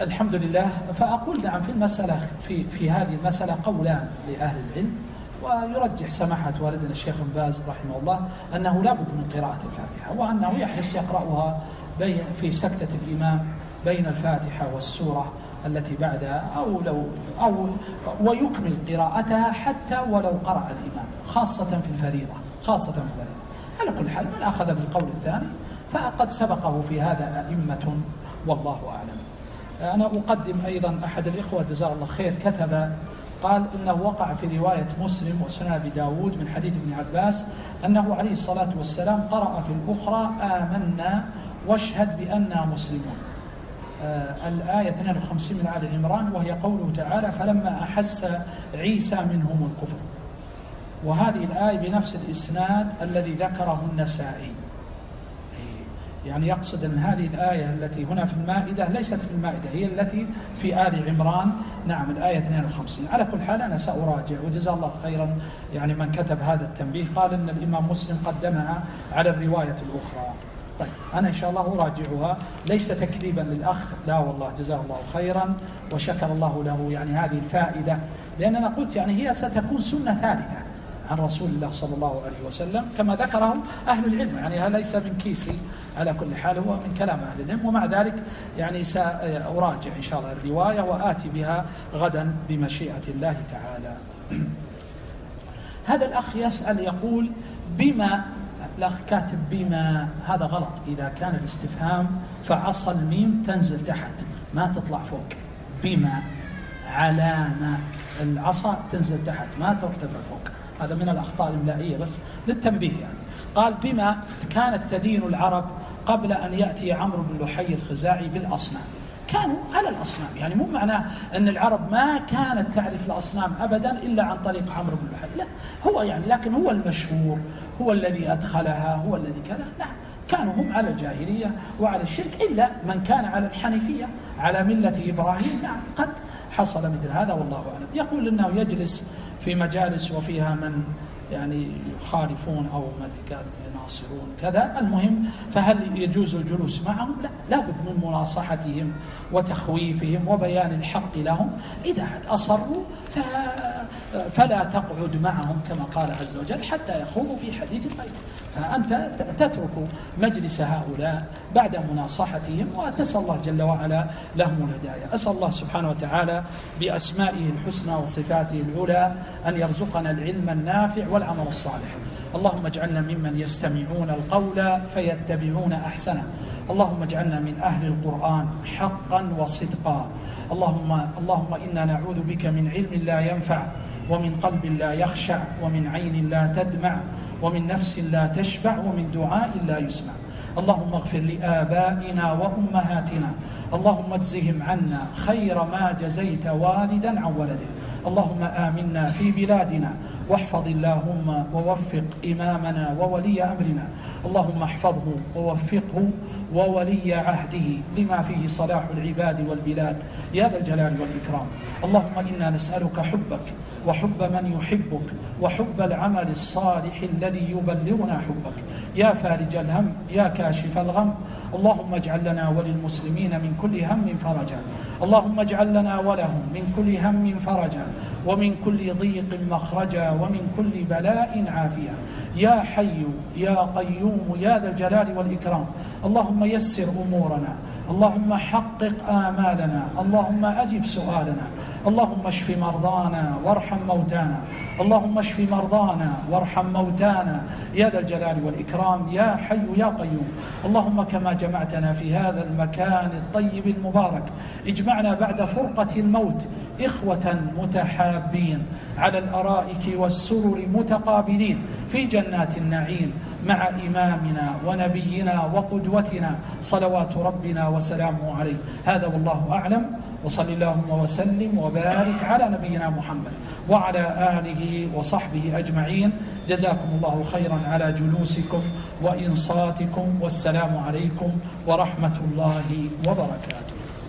الحمد لله. فأقول نعم في المسألة في في هذه المسألة قولان لأهل العلم، ويرجح سماحة والدنا الشيخ بن باز رحمه الله أنه لا بد من قراءة الفاتحة، وأنه يحرص يقرأها في سكتة الإمام بين الفاتحة والسورة التي بعدها، أو لو أو ويكمل قراءتها حتى ولو قرأ الإمام، خاصة في الفريضة خاصة في الفريضة. على كل حال من أخذ بالقول الثاني فقد سبقه في هذا أئمة والله أعلم. أنا أقدم أيضا أحد الإخوة جزاه الله خير كتب قال إنه وقع في رواية مسلم وسنن أبي داود من حديث ابن عباس أنه عليه الصلاة والسلام قرأ في الأخرى آمنا واشهد بأننا مسلمون، آه الآية اثنين وخمسين من آل عمران، وهي قوله تعالى فلما أحس عيسى منهم الكفر. وهذه الآية بنفس الإسناد الذي ذكره النسائي، يعني يقصد أن هذه الآية التي هنا في المائدة ليست في المائدة، هي التي في آل عمران. نعم الآية اثنين وخمسين. على كل حال أنا سأراجع، وجزا الله خيرا يعني من كتب هذا التنبيه، قال أن الإمام مسلم قدمها على الرواية الأخرى. طيب أنا إن شاء الله أراجعها، ليس تكذيبا للأخ، لا والله جزاه الله خيرا وشكر الله له يعني هذه الفائدة، لأننا قلت يعني هي ستكون سنة ثالثة عن رسول الله صلى الله عليه وسلم كما ذكره أهل العلم، يعني هذا ليس من كيسي، على كل حال هو من كلام أهل العلم. ومع ذلك يعني سأراجع إن شاء الله الرواية وآتي بها غدا بمشيئة الله تعالى. هذا الأخ يسأل يقول بما، الأخ كاتب بما، هذا غلط. إذا كان الاستفهام فعصى الميم تنزل تحت ما تطلع فوق، بما علامة العصا تنزل تحت ما ترتفع فوق، هذا من الأخطاء الإملائية بس للتنبيه يعني. قال بما كانت تدين العرب قبل أن يأتي عمرو بن لحي الخزاعي بالأصنام، كانوا على الأصنام، يعني مو معناه أن العرب ما كانت تعرف الأصنام أبدا إلا عن طريق عمرو بن لحي، لا هو يعني لكن هو المشهور، هو الذي أدخلها، هو الذي كذا. نعم كانوا هم على الجاهلية وعلى الشرك، إلا من كان على الحنيفية على ملة إبراهيم نعم قد حصل مثل هذا والله أعلم. يقول أنه يجلس في مجالس وفيها من يعني يخالفون أو من يناصرون كذا، المهم فهل يجوز الجلوس معهم؟ لا، لابد من مناصحتهم وتخويفهم وبيان الحق لهم. إذا أصروا فلا تقعد معهم كما قال عز وجل حتى يخوضوا في حديث غيره، فأنت تترك مجلس هؤلاء بعد مناصحتهم وتسأل الله جل وعلا لهم الهداية. أسأل الله سبحانه وتعالى بأسمائه الحسنى وصفاته العلى أن يرزقنا العلم النافع والعمل الصالح. اللهم اجعلنا ممن يستمعون القول فيتبعون أحسنه. اللهم اجعلنا من أهل القرآن حقا وصدقا. اللهم, اللهم إنا نعوذ بك من علم لا ينفع، ومن قلب لا يخشع، ومن عين لا تدمع، ومن نفس لا تشبع، ومن دعاء لا يسمع. اللهم اغفر لآبائنا وأمهاتنا، اللهم اجزهم عنا خير ما جزيت والدا عن ولده. اللهم آمنا في بلادنا، واحفظ اللهم ووفق إمامنا وولي أمرنا. اللهم احفظه ووفقه وولي عهده لما فيه صلاح العباد والبلاد يا ذا الجلال والإكرام. اللهم إنا نسألك حبك وحب من يحبك وحب العمل الصالح الذي يبلغنا حبك يا فارج الهم يا كاشف الغم. اللهم اجعل لنا وللمسلمين من كل هم فرجا. اللهم اجعل لنا ولهم من كل هم فرجا، ومن كل ضيق مخرجا، ومن كل بلاء عافية يا حي يا قيوم يا ذا الجلال والإكرام. اللهم يسر أمورنا، اللهم حقق آمالنا، اللهم أجب سؤالنا. اللهم اشف مرضانا وارحم موتانا، اللهم اشف مرضانا وارحم موتانا يا ذا الجلال والإكرام يا حي يا قيوم. اللهم كما جمعتنا في هذا المكان الطيب المبارك اجمعنا بعد فرقة الموت إخوة متحابين على الأرائك والسرر متقابلين في جنات النعيم مع إمامنا ونبينا وقدوتنا صلوات ربنا وسلامه عليه. هذا والله أعلم، وصل اللهم وسلم وبارك على نبينا محمد وعلى آله وصحبه أجمعين. جزاكم الله خيرا على جلوسكم وإنصاتكم، والسلام عليكم ورحمة الله وبركاته.